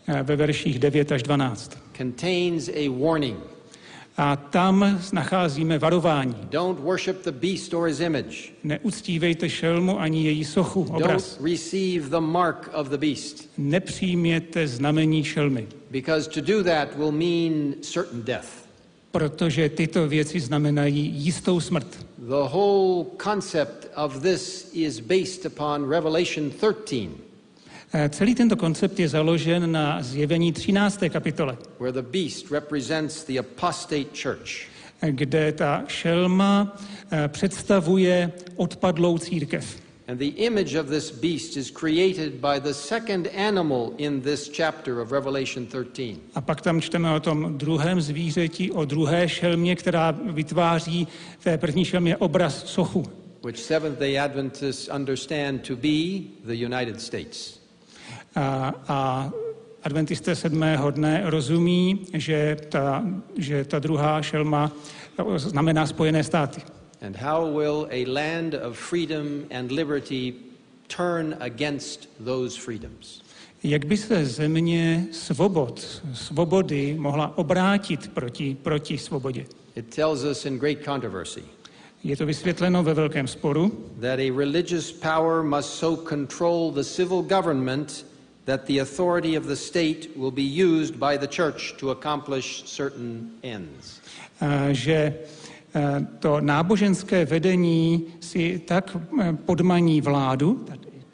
ve verších 9 až 12. contains a warning. A tam nacházíme varování. Don't worship the beast or his image. Neuctívejte šelmu ani její sochu, obraz. Don't receive the mark of the beast. Nepřijměte znamení šelmy, Because to do that will mean certain death. protože tyto věci znamenají jistou smrt. The whole concept of this is based upon Revelation 13, Celý tento koncept je založen na Zjevení 13. kapitole, where the beast represents the apostate church. kde ta šelma představuje odpadlou církev. And the image of this beast is created by the second animal in this chapter of Revelation 13. A pak tam čteme o tom druhém zvířeti, o druhé šelmě, která vytváří v té první šelmě obraz sochu, Which Seventh-day Adventists understand to be the United States. a adventisté 7. dne rozumí, že ta druhá šelma znamená Spojené státy. And how will a land of freedom and liberty turn against those freedoms? Jak by se země svobody mohla obrátit proti svobodě? It tells us in great controversy Je to vysvětleno ve velkém sporu, that a religious power must so control the civil government that the authority of the state will be used by the church to accomplish certain ends. že to náboženské vedení si tak podmaní vládu,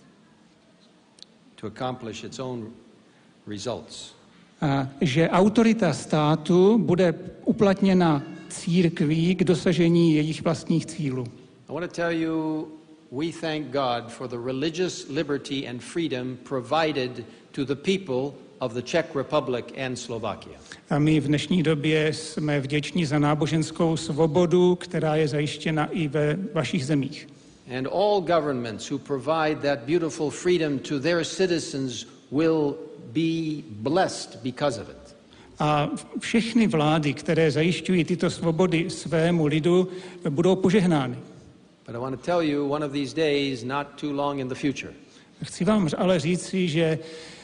To accomplish its own results. že autorita státu bude uplatněna církví k dosažení jejich vlastních cílů. I want to tell you, we thank God for the religious liberty and freedom provided to the people of the Czech Republic and Slovakia. A my v dnešní době jsme vděční za náboženskou svobodu, která je zajištěna i ve vašich zemích. And all governments who provide that beautiful freedom to their citizens will be blessed because of it. A všechny vlády, které zajišťují tyto svobody svému lidu, budou požehnány. But I want to tell you, one of these days, not too long in the future, Chci vám ale říci, že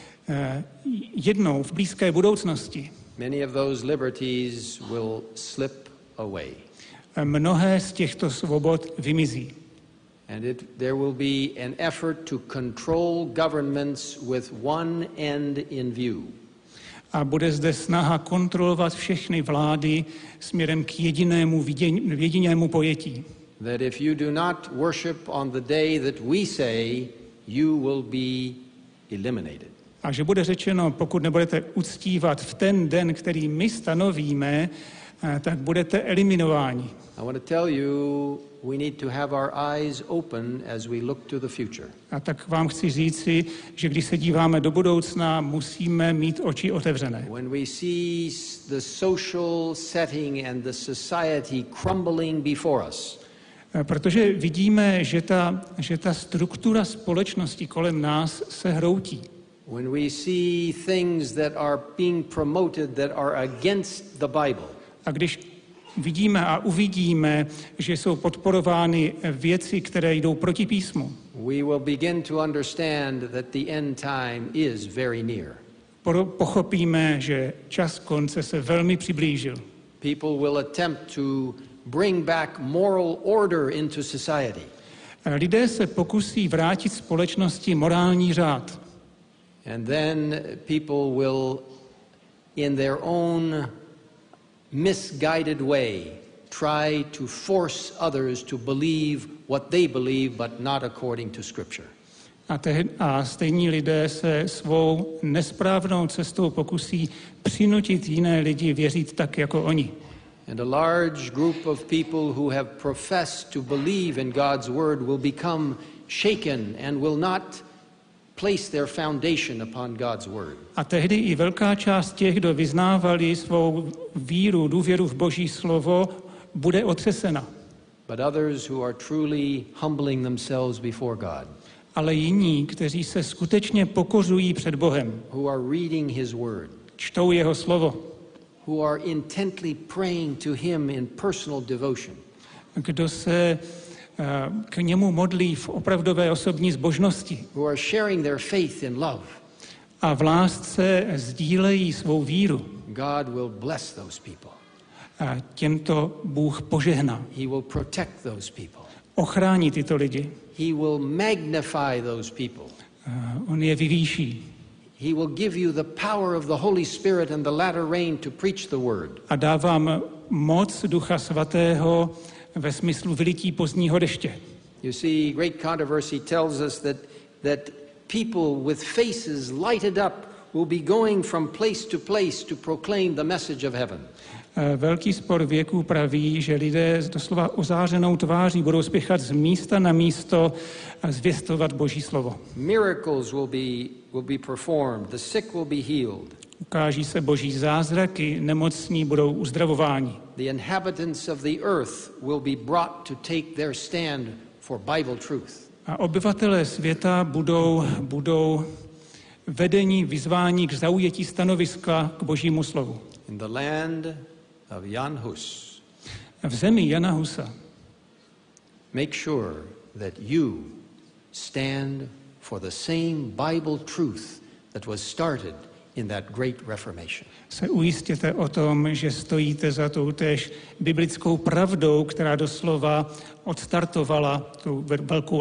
jednou v blízké budoucnosti many of those liberties will slip away. mnohé z těchto svobod vymizí. And there will be an effort to control governments with one end in view. A bude zde snaha kontrolovat všechny vlády směrem k jedinému pojetí. That if you do not worship on the day that we say, you will be eliminated. A že bude řečeno, pokud nebudete uctívat v ten den, který my stanovíme, tak budete eliminováni. I want to tell you, we need to have our eyes open as we look to the future. A tak vám chci říci, že když se díváme do budoucna, musíme mít oči otevřené. When we see the social setting and the society crumbling before us, Protože vidíme, že ta struktura společnosti kolem nás se hroutí. when we see things that are being promoted that are against the Bible, A když vidíme a uvidíme, že jsou podporovány věci, které jdou proti písmu, we will begin to understand that the end time is very near. pochopíme, že čas konce se velmi přiblížil. People will attempt to bring back moral order into society. Lidé se pokusí vrátit společnosti morální řád. And then people will, in their own misguided way, try to force others to believe what they believe, but not according to Scripture. A stejní lidé se svou nesprávnou cestou pokusí přinutit jiné lidi věřit tak, jako oni. And a large group of people who have professed to believe in God's word will become shaken and will not place their foundation upon God's word. A tehdy i velká část těch, kdo vyznávali svou víru, důvěru v Boží slovo, bude otřesena. But others who are truly humbling themselves before God, Ale jiní, kteří se skutečně pokořují před Bohem, who are reading his word, čtou jeho slovo, who are intently praying to him in personal devotion, kdo se k němu modlí v opravdové osobní zbožnosti who are sharing their faith in love, a v lásce sdílejí svou víru, God will bless those people. a těmto Bůh požehná. He will protect those people. Ochrání tyto lidi. He will magnify those people. On je vyvýší. He will give you the power of the Holy Spirit and the latter rain to preach the word. A dávám moc Ducha Svatého ve smyslu vylití pozdního deště. You see, Great Controversy tells us that people with faces lighted up will be going from place to proclaim the message of heaven. Velký spor věků praví, že lidé s doslova ozářenou tváří budou spěchat z místa na místo a zvěstovat Boží slovo. Miracles will be performed, the sick will be healed. Ukáží se Boží zázraky, nemocní budou uzdravováni. The inhabitants of the earth will be brought to take their stand for Bible truth. A obyvatelé světa budou vedení, vyzvání k zaujetí stanoviska k Božímu slovu. In the land of Jan Hus, V zemi Jana Husa make sure that you stand for the same Bible truth that was started in that great Reformation. se ujistěte o tom, že stojíte za tou též biblickou pravdou, která doslova odstartovala tu velkou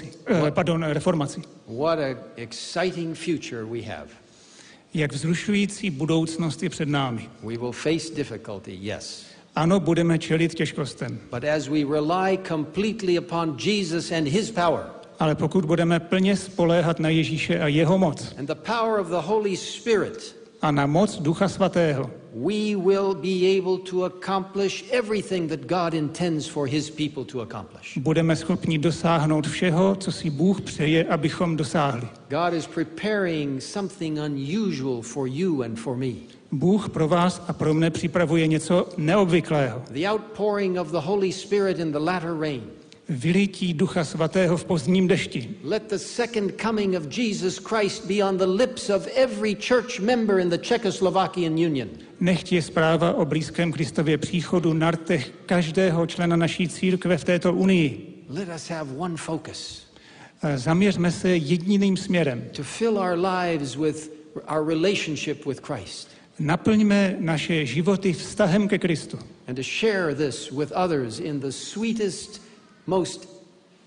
reformaci. What an exciting future we have. Jak vzrušující budoucnost je před námi. We will face difficulty, yes. Ano, budeme čelit těžkostem. But as we rely completely upon Jesus and his power, Ale pokud budeme plně spoléhat na Ježíše a jeho moc and the power of the Holy Spirit, a na moc Ducha Svatého, we will be able to accomplish everything that God intends for his people to accomplish. budeme schopni dosáhnout všeho, co si Bůh přeje, abychom dosáhli. God is preparing something unusual for you and for me. Bůh pro vás a pro mne připravuje něco neobvyklého. The outpouring of the Holy Spirit in the latter rain. Vylití Ducha Svatého v pozdním dešti. Let the second coming of Jesus Christ be on the lips of every church member in the Czechoslovakian Union. Nechť je zpráva o blízkém Kristově příchodu na rtech každého člena naší církve v této unii. Let us have one focus. Zaměřme se jediným směrem. To fill our lives with our relationship with Christ. Naplňme naše životy vztahem ke Kristu. And to share this with others in the sweetest, most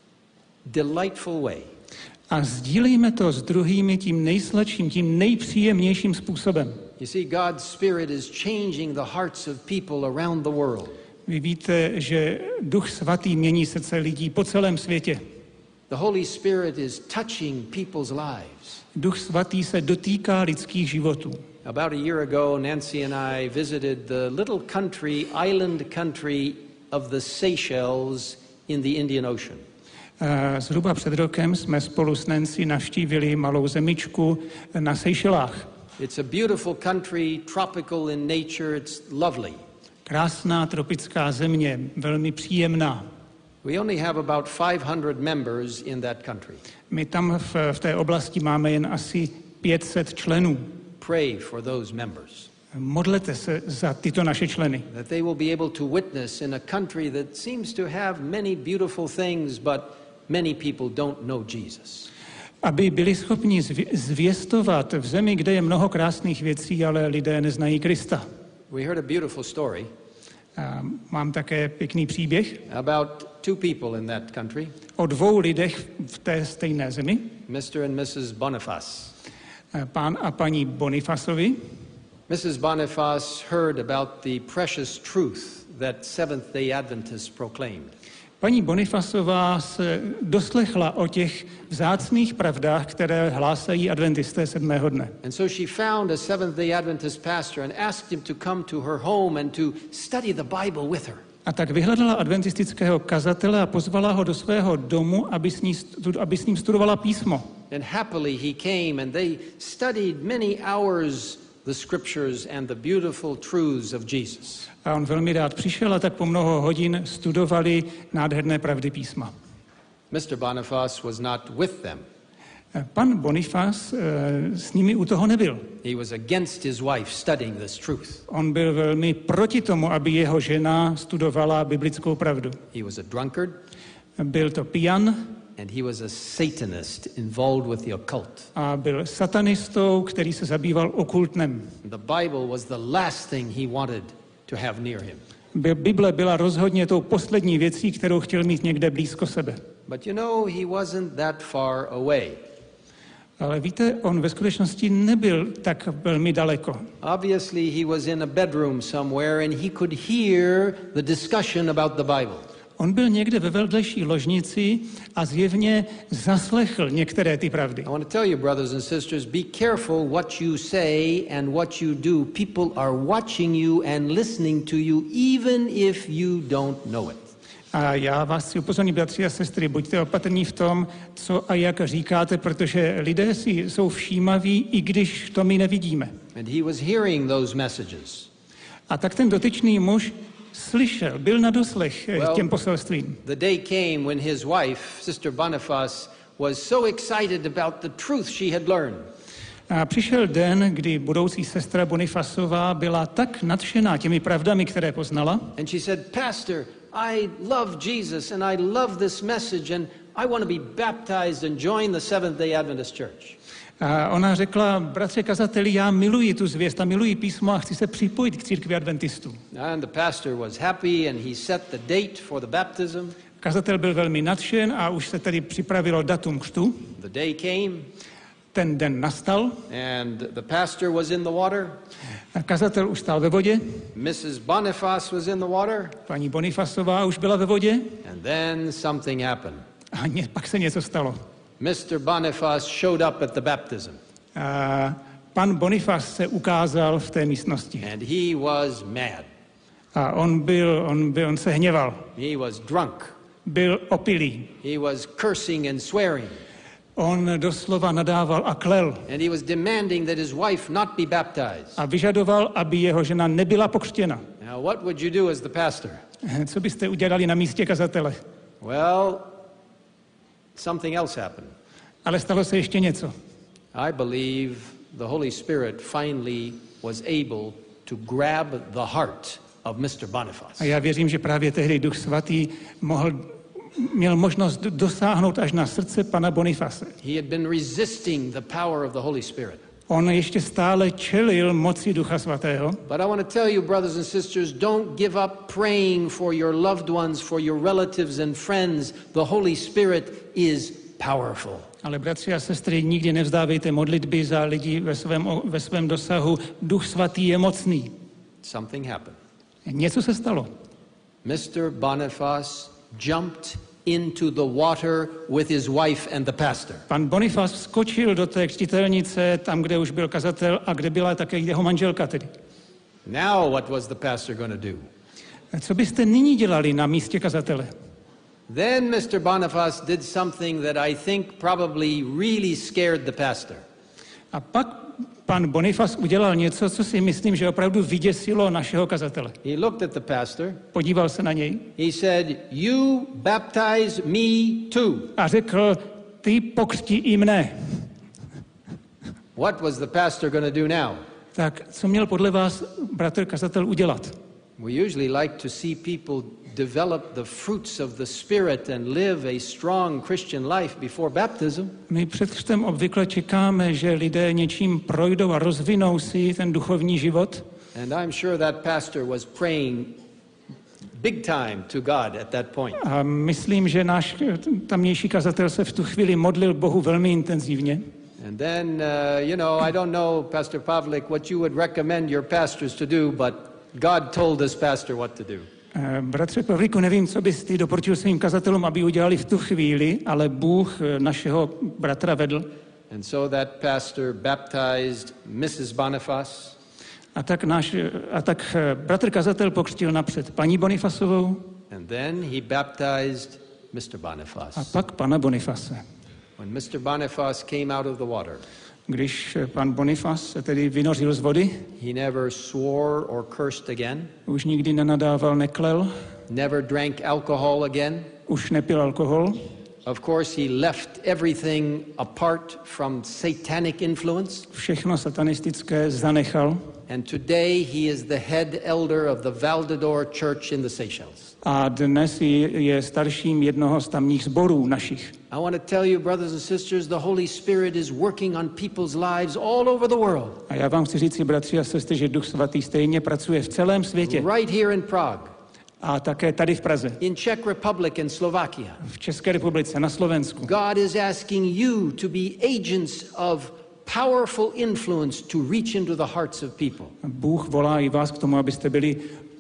delightful way. A sdílejme to s druhými tím nejsladším, tím nejpříjemnějším způsobem. You see, God's Spirit is changing the hearts of people around the world. Vy víte, že Duch Svatý mění srdce lidí po celém světě. The Holy Spirit is touching people's lives. Duch Svatý se dotýká lidských životů. About a year ago, Nancy and I visited the little island country of the Seychelles in the Indian Ocean. Zhruba před rokem jsme spolu s Nancy navštívili malou zemičku na Seychelách. It's a beautiful country, tropical in nature, it's lovely. Krásná tropická země, velmi příjemná. We only have about 500 members in that country. My tam v té oblasti máme jen asi 500 členů. Pray for those members. Modlete se za tyto naše členy. That they will be able to witness in a country that seems to have many beautiful things, but many people don't know Jesus. Aby byli schopni zvěstovat v zemi, kde je mnoho krásných věcí, ale lidé neznají Krista. We heard a beautiful story. Mám také pěkný příběh About two people in that country. o dvou lidech v té stejné zemi. Mr. and Mrs. Boniface. Pán a paní Bonifasovi. Mrs. Boniface heard about the precious truth that Seventh-day Adventists proclaimed. Paní Bonifasová se doslechla o těch vzácných pravdách, které hlásají adventisté sedmého dne. And so she found a Seventh-day Adventist pastor and asked him to come to her home and to study the Bible with her. A tak vyhledala adventistického kazatele a pozvala ho do svého domu, aby s ním studovala písmo. And happily he came and they studied many hours the scriptures and the beautiful truths of Jesus. A on velmi rád přišel a tak po mnoho hodin studovali nádherné pravdy písma. Mr. Boniface was not with them. Pan Bonifas s nimi u toho nebyl. He was against his wife studying this truth. On byl velmi proti tomu, aby jeho žena studovala biblickou pravdu. He was a drunkard. Byl to pijan. And he was a Satanist involved with the occult. A byl satanistou, který se zabýval okultnem. The Bible was the last thing he wanted to have near him. Bible byla rozhodně tou poslední věcí, kterou chtěl mít někde blízko sebe. But you know, he wasn't that far away. Ale víte, on ve skutečnosti nebyl tak velmi daleko. Obviously, he was in a bedroom somewhere and he could hear the discussion about the Bible. On byl někde ve vedlejší ložnici a zjevně zaslechl některé ty pravdy. I want to tell you, brothers and sisters, be careful what you say and what you do. People are watching you and listening to you, even if you don't know it. A já vás chci upozornit, bratři a sestry, buďte opatrní v tom, co a jak říkáte, protože lidé si jsou všímaví, i když to my nevidíme. And he was hearing those messages. A tak ten dotyčný muž slyšel, byl na doslech těm poselstvím. The day came when his wife, Sister Boniface, was so excited about the truth she had learned. A přišel den, kdy budoucí sestra Bonifasová byla tak nadšená těmi pravdami, které poznala. And she said, Pastor, I love Jesus and I love this message and I want to be baptized and join the Seventh-day Adventist Church. A ona řekla, bratře kazateli, já miluji tu zvěst a miluji písmo a chci se připojit k církvi adventistů. And the pastor was happy and he set the date for the baptism. Kazatel byl velmi nadšen a už se tedy připravilo datum křtu. The day came. Ten den nastal. And the pastor was in the water. A kazatel už stál ve vodě. Mrs. Boniface was in the water. Paní Bonifasová už byla ve vodě. And then something happened. A pak se něco stalo. Mr. Boniface showed up at the baptism. A pan Bonifas se ukázal v té místnosti. And he was mad. A on se hněval. He was drunk. Byl opilý. He was cursing and swearing. On doslova nadával a klel. And he was demanding that his wife not be baptized. A vyžadoval, aby jeho žena nebyla pokřtěna. Now, what would you do as the pastor? Co byste udělali na místě kazatele? Well, something else happened. Ale stalo se ještě něco. I believe the Holy Spirit finally was able to grab the heart of Mr. Boniface. A já věřím, že právě tehdy Duch Svatý měl možnost dosáhnout až na srdce pana Bonifase. He had been resisting the power of the Holy Spirit. On ještě stále čelil moci Ducha Svatého. But I want to tell you, brothers and sisters, don't give up praying for your loved ones, for your relatives and friends. The Holy Spirit is powerful. Ale bratři a sestry, nikdy nevzdávejte modlitby za lidi ve svém dosahu. Duch Svatý je mocný. Something happened. Něco se stalo. Mr. Boniface jumped into the water with his wife and the pastor. Pan Bonifas vskočil do té křtitelnice, tam, kde už byl kazatel a kde byla také jeho manželka tedy. Now what was the pastor going to do? Co byste nyní dělali na místě kazatele? Then Mr. Boniface did something that I think probably really scared the pastor. A pak pan Bonifas udělal něco, co si myslím, že opravdu vyděsilo našeho kazatele. He looked at the pastor. Podíval se na něj. He said, "You baptize me too." A řekl, ty pokřti i mne. What was the pastor going to do now? Tak co měl podle vás bratr kazatel udělat? We usually like to see people develop the fruits of the Spirit and live a strong Christian life before baptism. My před křtem obvykle čekáme, že lidé něčím projdou a rozvinou si ten duchovní život. And I'm sure that pastor was praying big time to God at that point. A myslím, že náš tamnější kazatel se v tu chvíli modlil Bohu velmi intenzivně. And then, I don't know, Pastor Pavlik, what you would recommend your pastors to do, but God told this pastor what to do. Bratře Pavlíku, nevím, co bys ty doporučil svým kazatelům, aby udělali v tu chvíli, ale Bůh našeho bratra vedl. And so that pastor baptized Mrs. Boniface. A tak bratr kazatel pokřtil napřed paní Bonifasovou. And then he baptized Mr. Boniface. A pak pana Bonifase. When Mr. Boniface came out of the water, když pan Bonifas se tedy vynořil z vody, he never swore or cursed again. Už nikdy nenadával, neklel. Never drank alcohol again. Už nepil alkohol. Of course, he left everything apart from satanic influence. Všechno satanistické zanechal. And today he is the head elder of the Val-d'Or Church in the Seychelles. A dnes je starším jednoho z tamních sborů našich. I want to tell you, brothers and sisters, the Holy Spirit is working on people's lives all over the world. A já vám chci říct, bratři a sestry, že Duch Svatý stejně pracuje v celém světě. Right here in Prague. A také tady v Praze. In Czech Republic and Slovakia. V České republice, na Slovensku. God is asking you to be agents of powerful influence to reach into the hearts of people. Bůh volá i vás k tomu, abyste byli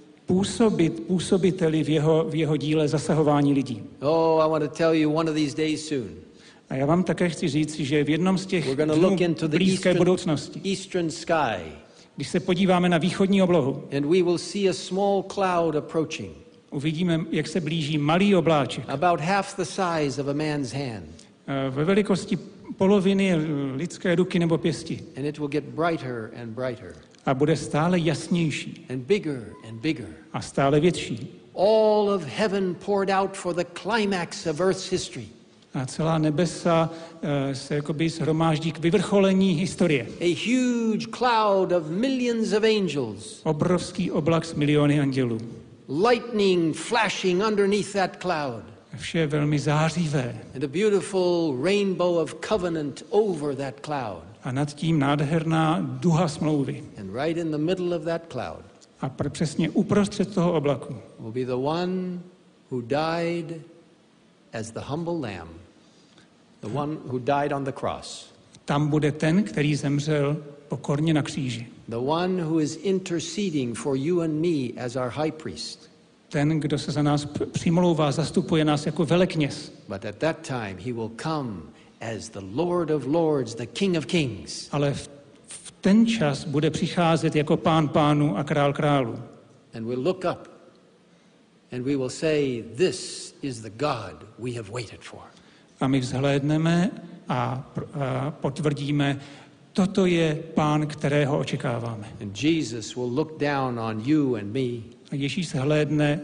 působiteli v jeho díle zasahování lidí. Oh, I want to tell you one of these days soon. A já vám také chci říct, že v jednom z těch dnů blízké budoucnosti, eastern sky, když se podíváme na východní oblohu, and we will see a small cloud approaching. Uvidíme, jak se blíží malý obláček. About half the size of a man's hand. Ve velikosti poloviny lidské ruky nebo pěsti. And it will get brighter and brighter. A bude stále jasnější. And bigger and bigger. A stále větší. All of heaven poured out for the climax of Earth's history. A celá nebesa se jakoby shromáždí k vyvrcholení historie. A huge cloud of millions of angels. Obrovský oblak s miliony andělů. Lightning flashing underneath that cloud. Vše velmi zářivé. And a beautiful rainbow of covenant over that cloud. A nad tím nádherná duha smlouvy. And right in the middle of that cloud. A přesně uprostřed toho oblaku. Will be the one who died as the humble lamb. The one who died on the cross. Tam bude ten, který zemřel pokorně na kříži. The one who is interceding for you and me as our high priest. Ten, kdo se za nás přimlouvá, zastupuje nás jako velekněz. But at that time he will come as the Lord of Lords, the King of Kings. Ale v ten čas bude přicházet jako Pán pánů a Král králů. And we'll look up and we will say, this is the God we have waited for. A my vzhlédneme a potvrdíme, toto je Pán, kterého očekáváme. And Jesus will look down on you and me. A Ježíš se hlédne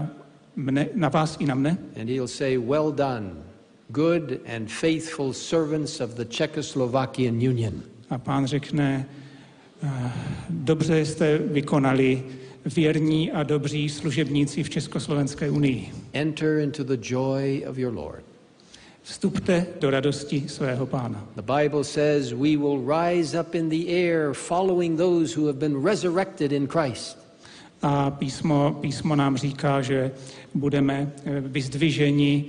na vás i na mne. And he'll say, well done, good and faithful servants of the Czechoslovakian Union. A Pán řekne, dobře jste vykonali, věrní a dobří služebníci v Československé unii. Enter into the joy of your Lord. Vstupte do radosti svého Pána. The Bible says we will rise up in the air following those who have been resurrected in Christ. A písmo nám říká, že budeme vyzdviženi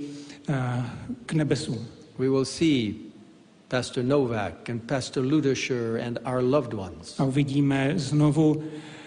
k nebesům. We will see Pastor Novak and Pastor Ludesher and our loved ones. A uvidíme znovu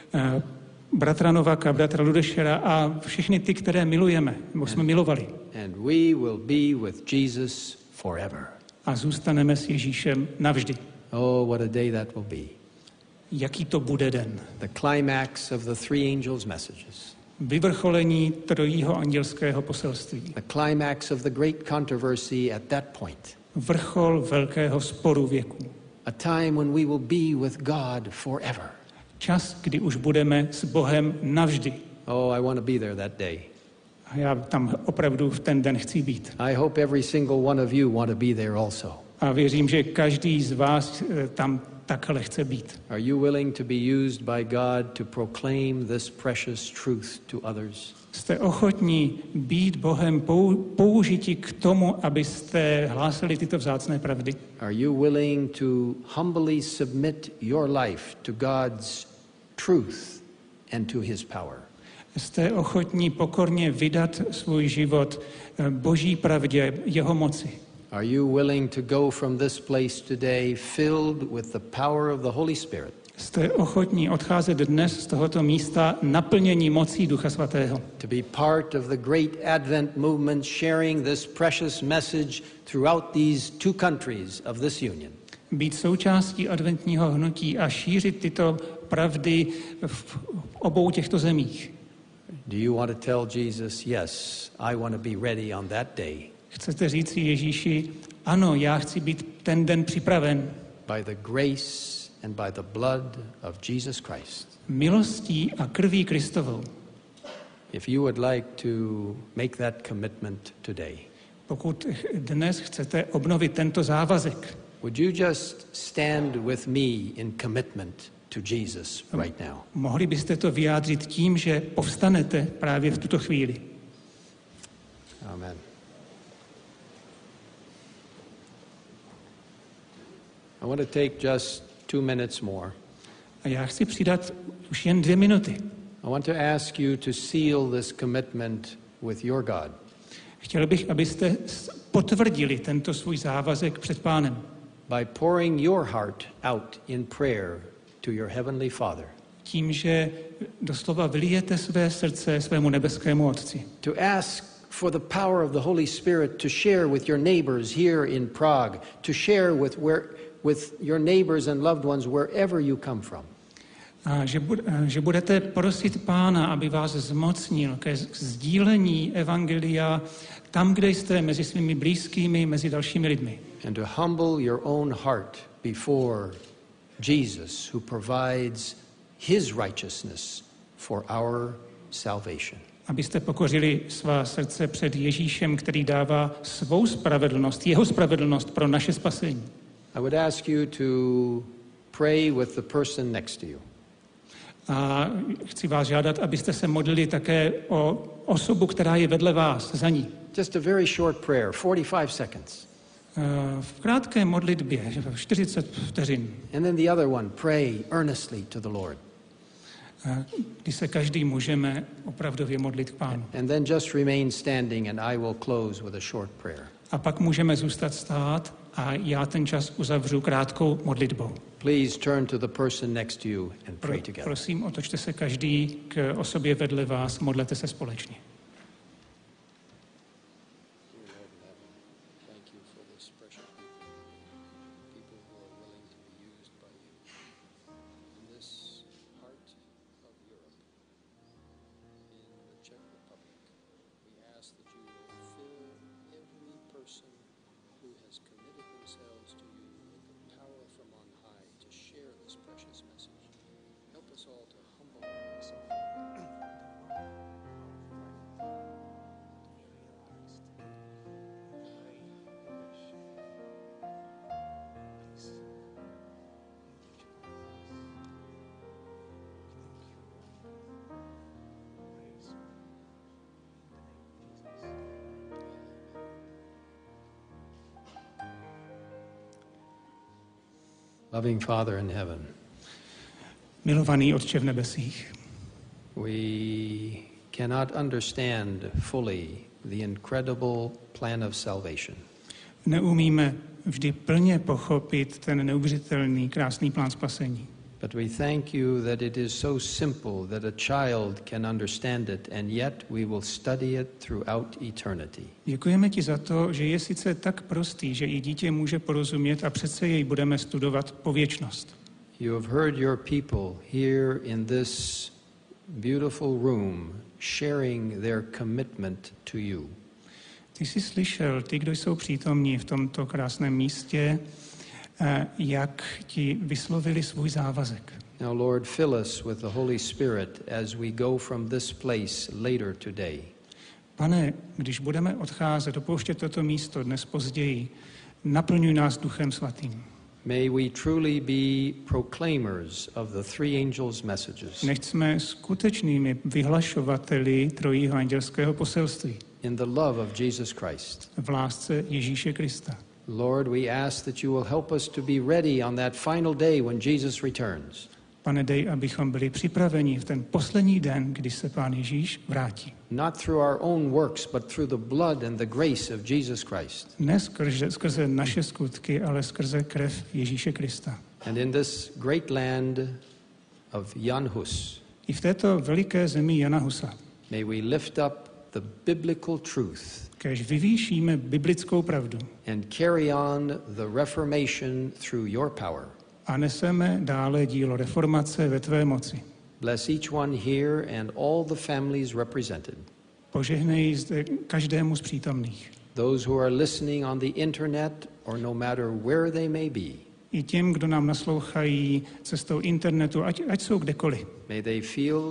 bratra Novaka, bratra Ludešera a všechny ty, které milujeme, nebo jsme milovali. And we will be with Jesus forever. A zůstaneme s Ježíšem navždy. Oh, what a day that will be. Jaký to bude den? The climax of the three angels' messages. Vyvrcholení trojího andělského poselství. The climax of the great controversy at that point. Vrchol velkého sporu věku. A time when we will be with God forever. Čas, kdy už budeme s Bohem navždy. Oh, I want to be there that day. A já tam opravdu v ten den chci být. I hope every single one of you want to be there also. A věřím, že každý z vás tam takhle chce být. Are you willing to be used by God to proclaim this precious truth to others? Jste ochotní být Bohem použiti k tomu, abyste hlásali tyto vzácné pravdy? Are you willing to humbly submit your life to God's truth and to his power? Jste ochotní pokorně vydat svůj život Boží pravdě, jeho moci? Are you willing to go from this place today filled with the power of the Holy Spirit? Jste ochotní odcházet dnes z tohoto místa naplnění mocí Ducha Svatého? To be part of the great Advent movement, sharing this precious message throughout these two countries of this union. Být součástí adventního hnutí a šířit tyto pravdy v obou těchto zemích. Do you want to tell Jesus, yes, I want to be ready on that day? Chcete říct Ježíši, ano, já chci být ten den připraven. By the grace and by the blood of Jesus Christ. Milostí a krví Kristovou. If you would like to make that commitment today. pokud dnes chcete obnovit tento závazek, would you just stand with me in commitment to Jesus right now? mohli byste to vyjádřit tím, že povstanete právě v tuto chvíli. Amen. I want to take just 2 minutes more. A já chci přidat už jen 2 minuty. I want to ask you to seal this commitment with your God. Chtěl bych, abyste potvrdili tento svůj závazek před Pánem. By pouring your heart out in prayer to your heavenly Father. Tím, že doslova vylijete své srdce svému nebeskému Otci. To ask for the power of the Holy Spirit to share with your neighbors here in Prague, to share with your neighbors and loved ones wherever you come from. A že budete prosit Pána, aby vás zmocnil k sdílení evangelia tam, kde jste, mezi svými blízkými, mezi dalšími lidmi. And to humble your own heart before Jesus, who provides his righteousness for our salvation. Abyste pokořili svá srdce před Ježíšem, který dává svou spravedlnost, jeho spravedlnost pro naše spasení. I would ask you to pray with the person next to you. A chci vás žádat, abyste se modlili také o osobu, která je vedle vás, za ní. Just a very short prayer, 45 seconds. V krátké modlitbě, 40 vteřin. And then the other one, pray earnestly to the Lord. Kdy se každý můžeme opravdově modlit k Pánu. And then just remain standing and I will close with a short prayer. A pak můžeme zůstat stát a já ten čas uzavřu krátkou modlitbou. Please turn to the person next to you and pray together. Prosím, otočte se každý k osobě vedle vás, modlete se společně. Loving Father in heaven, Milovaný Otče v nebesích, we cannot understand fully the incredible plan of salvation. neumíme vždy plně pochopit ten neuvěřitelný, krásný plán spasení. But we thank you that it is so simple that a child can understand it, and yet we will study it throughout eternity. Děkujeme ti za to, že je sice tak prostý, že i dítě může porozumět a přece jej budeme studovat po věčnost. You have heard your people here in this beautiful room sharing their commitment to you. Ty jsi slyšel, ty, kdo jsou přítomní v tomto krásném místě, jak ti vyslovili svůj závazek. Now, Lord, fill us with the Holy Spirit as we go from this place later today. Pane, když budeme odcházet, opouštět toto místo dnes později, naplňuj nás Duchem Svatým. May we truly be proclaimers of the three angels' messages. Nechť jsme skutečnými vyhlašovateli trojího andělského poselství. In the love of Jesus Christ. V lásce Ježíše Krista. Lord, we ask that you will help us to be ready on that final day when Jesus returns. Pane, dej, abychom byli připraveni v ten poslední den, kdy se Pán Ježíš vrátí. Not through our own works, but through the blood and the grace of Jesus Christ. Ne skrze naše skutky, ale skrze krev Ježíše Krista. And in this great land of Jan Hus, I v této veliké zemi Jana Husa, may we lift up the biblical truth kéž vyvýšíme biblickou pravdu and carry on the Reformation through your power. a neseme dále dílo reformace ve tvé moci. Bless each one here and all the families represented. Požehnej zde každému z přítomných. Those who are listening on the internet or no matter where they may be. I těm, kdo nám naslouchají cestou internetu, ať jsou kdekoliv. May they feel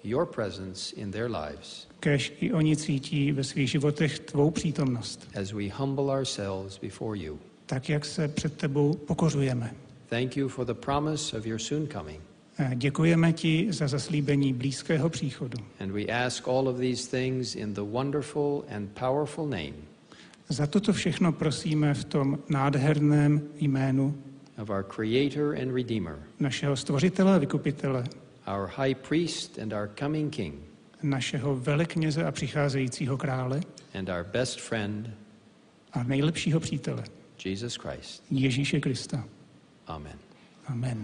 your presence in their lives. Kéž i oni cítí ve svých životech tvou přítomnost. As we humble ourselves before you. Tak, jak se před tebou pokořujeme. Thank you for the promise of your soon coming. Děkujeme ti za zaslíbení blízkého příchodu. And we ask all of these things in the wonderful and powerful name Za toto všechno prosíme v tom nádherném jménu of our Creator and Redeemer, našeho stvořitele a vykupitele, our High Priest and our coming King, našeho velekněze a přicházejícího krále and our best friend, a nejlepšího přítele, Jesus Christ. Ježíše Krista. Amen. Amen.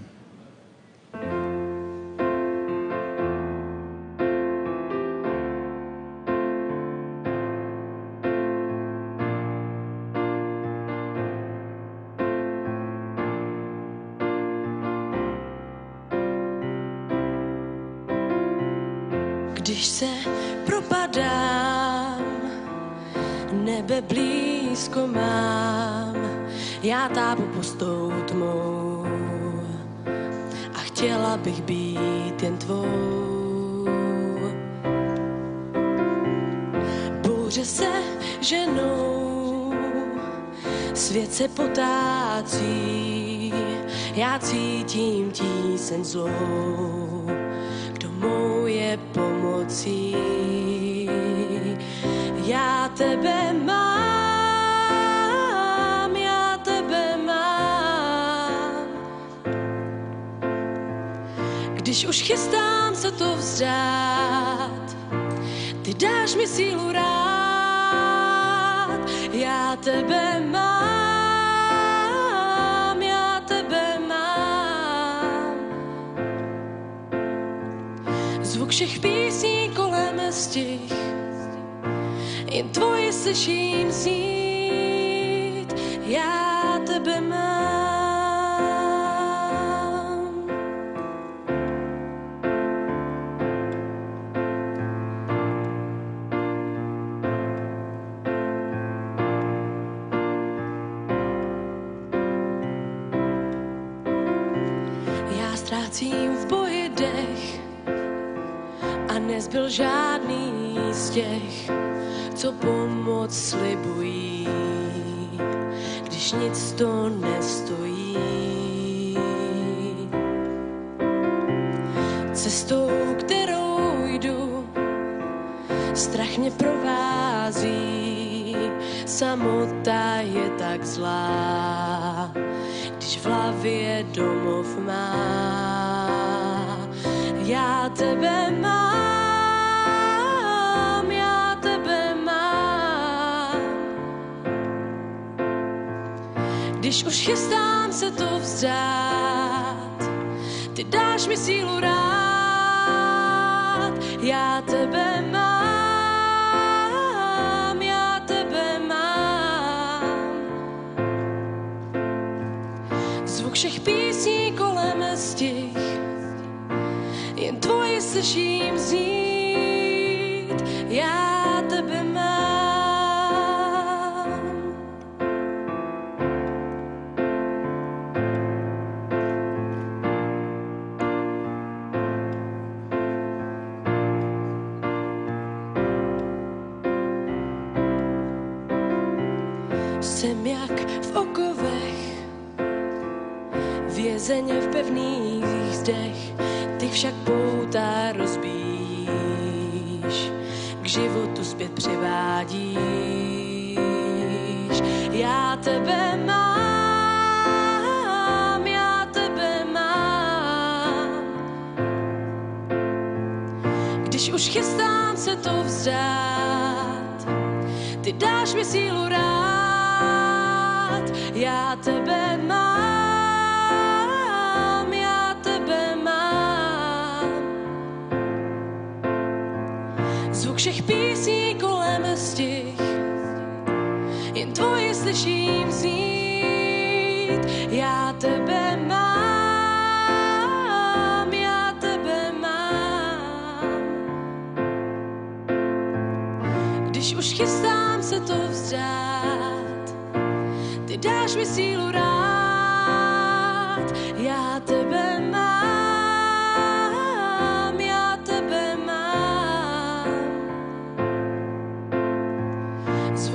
Když se propadám, nebe blízko mám, já tápu pustou tmou a chtěla bych být jen tvou. Bouře se ženou, svět se potácí, já cítím tíseň zlou, kdo mou je pomocí. Já tebe mám, já tebe mám. Když už chystám se to vzdát, ty dáš mi sílu rád. Já tebe mám, já tebe mám. Zvuk všech písní kolem stih, jen tvoje slyším znít. Já tebe mám. Já ztrácím v boji dech a nezbyl žádný z těch, co pomoc slibují, když nic to nestojí. Cestou, kterou jdu, strach mě provází, samota je tak zlá, když v hlavě domov má. Já tebe mám, já tebe mám. Když už chystám se to vzdát, ty dáš mi sílu rád. Já tebe mám, já tebe mám. Zvuk všech písní kolem stih, jen tvoje slyším znít. Já tebe mám. Jsem jak v okovech, vězeň v pevných zdech, ty však pouta rozbíš, k životu zpět přivádíš. Já tebe mám, já tebe mám. Když už chystám se to vzdát, ty dáš mi sílu rád. Já tebe mám, já tebe mám. Zvuk všech písní kolem stih, jen tvoje slyším znít. Já tebe mám, já tebe mám. Když už chystám se to vzdát, ty dáš mi sílu rád. Já tebe mám, já tebe mám.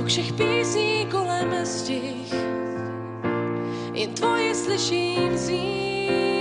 všech písní kolem stih, jen tvoje slyším znít.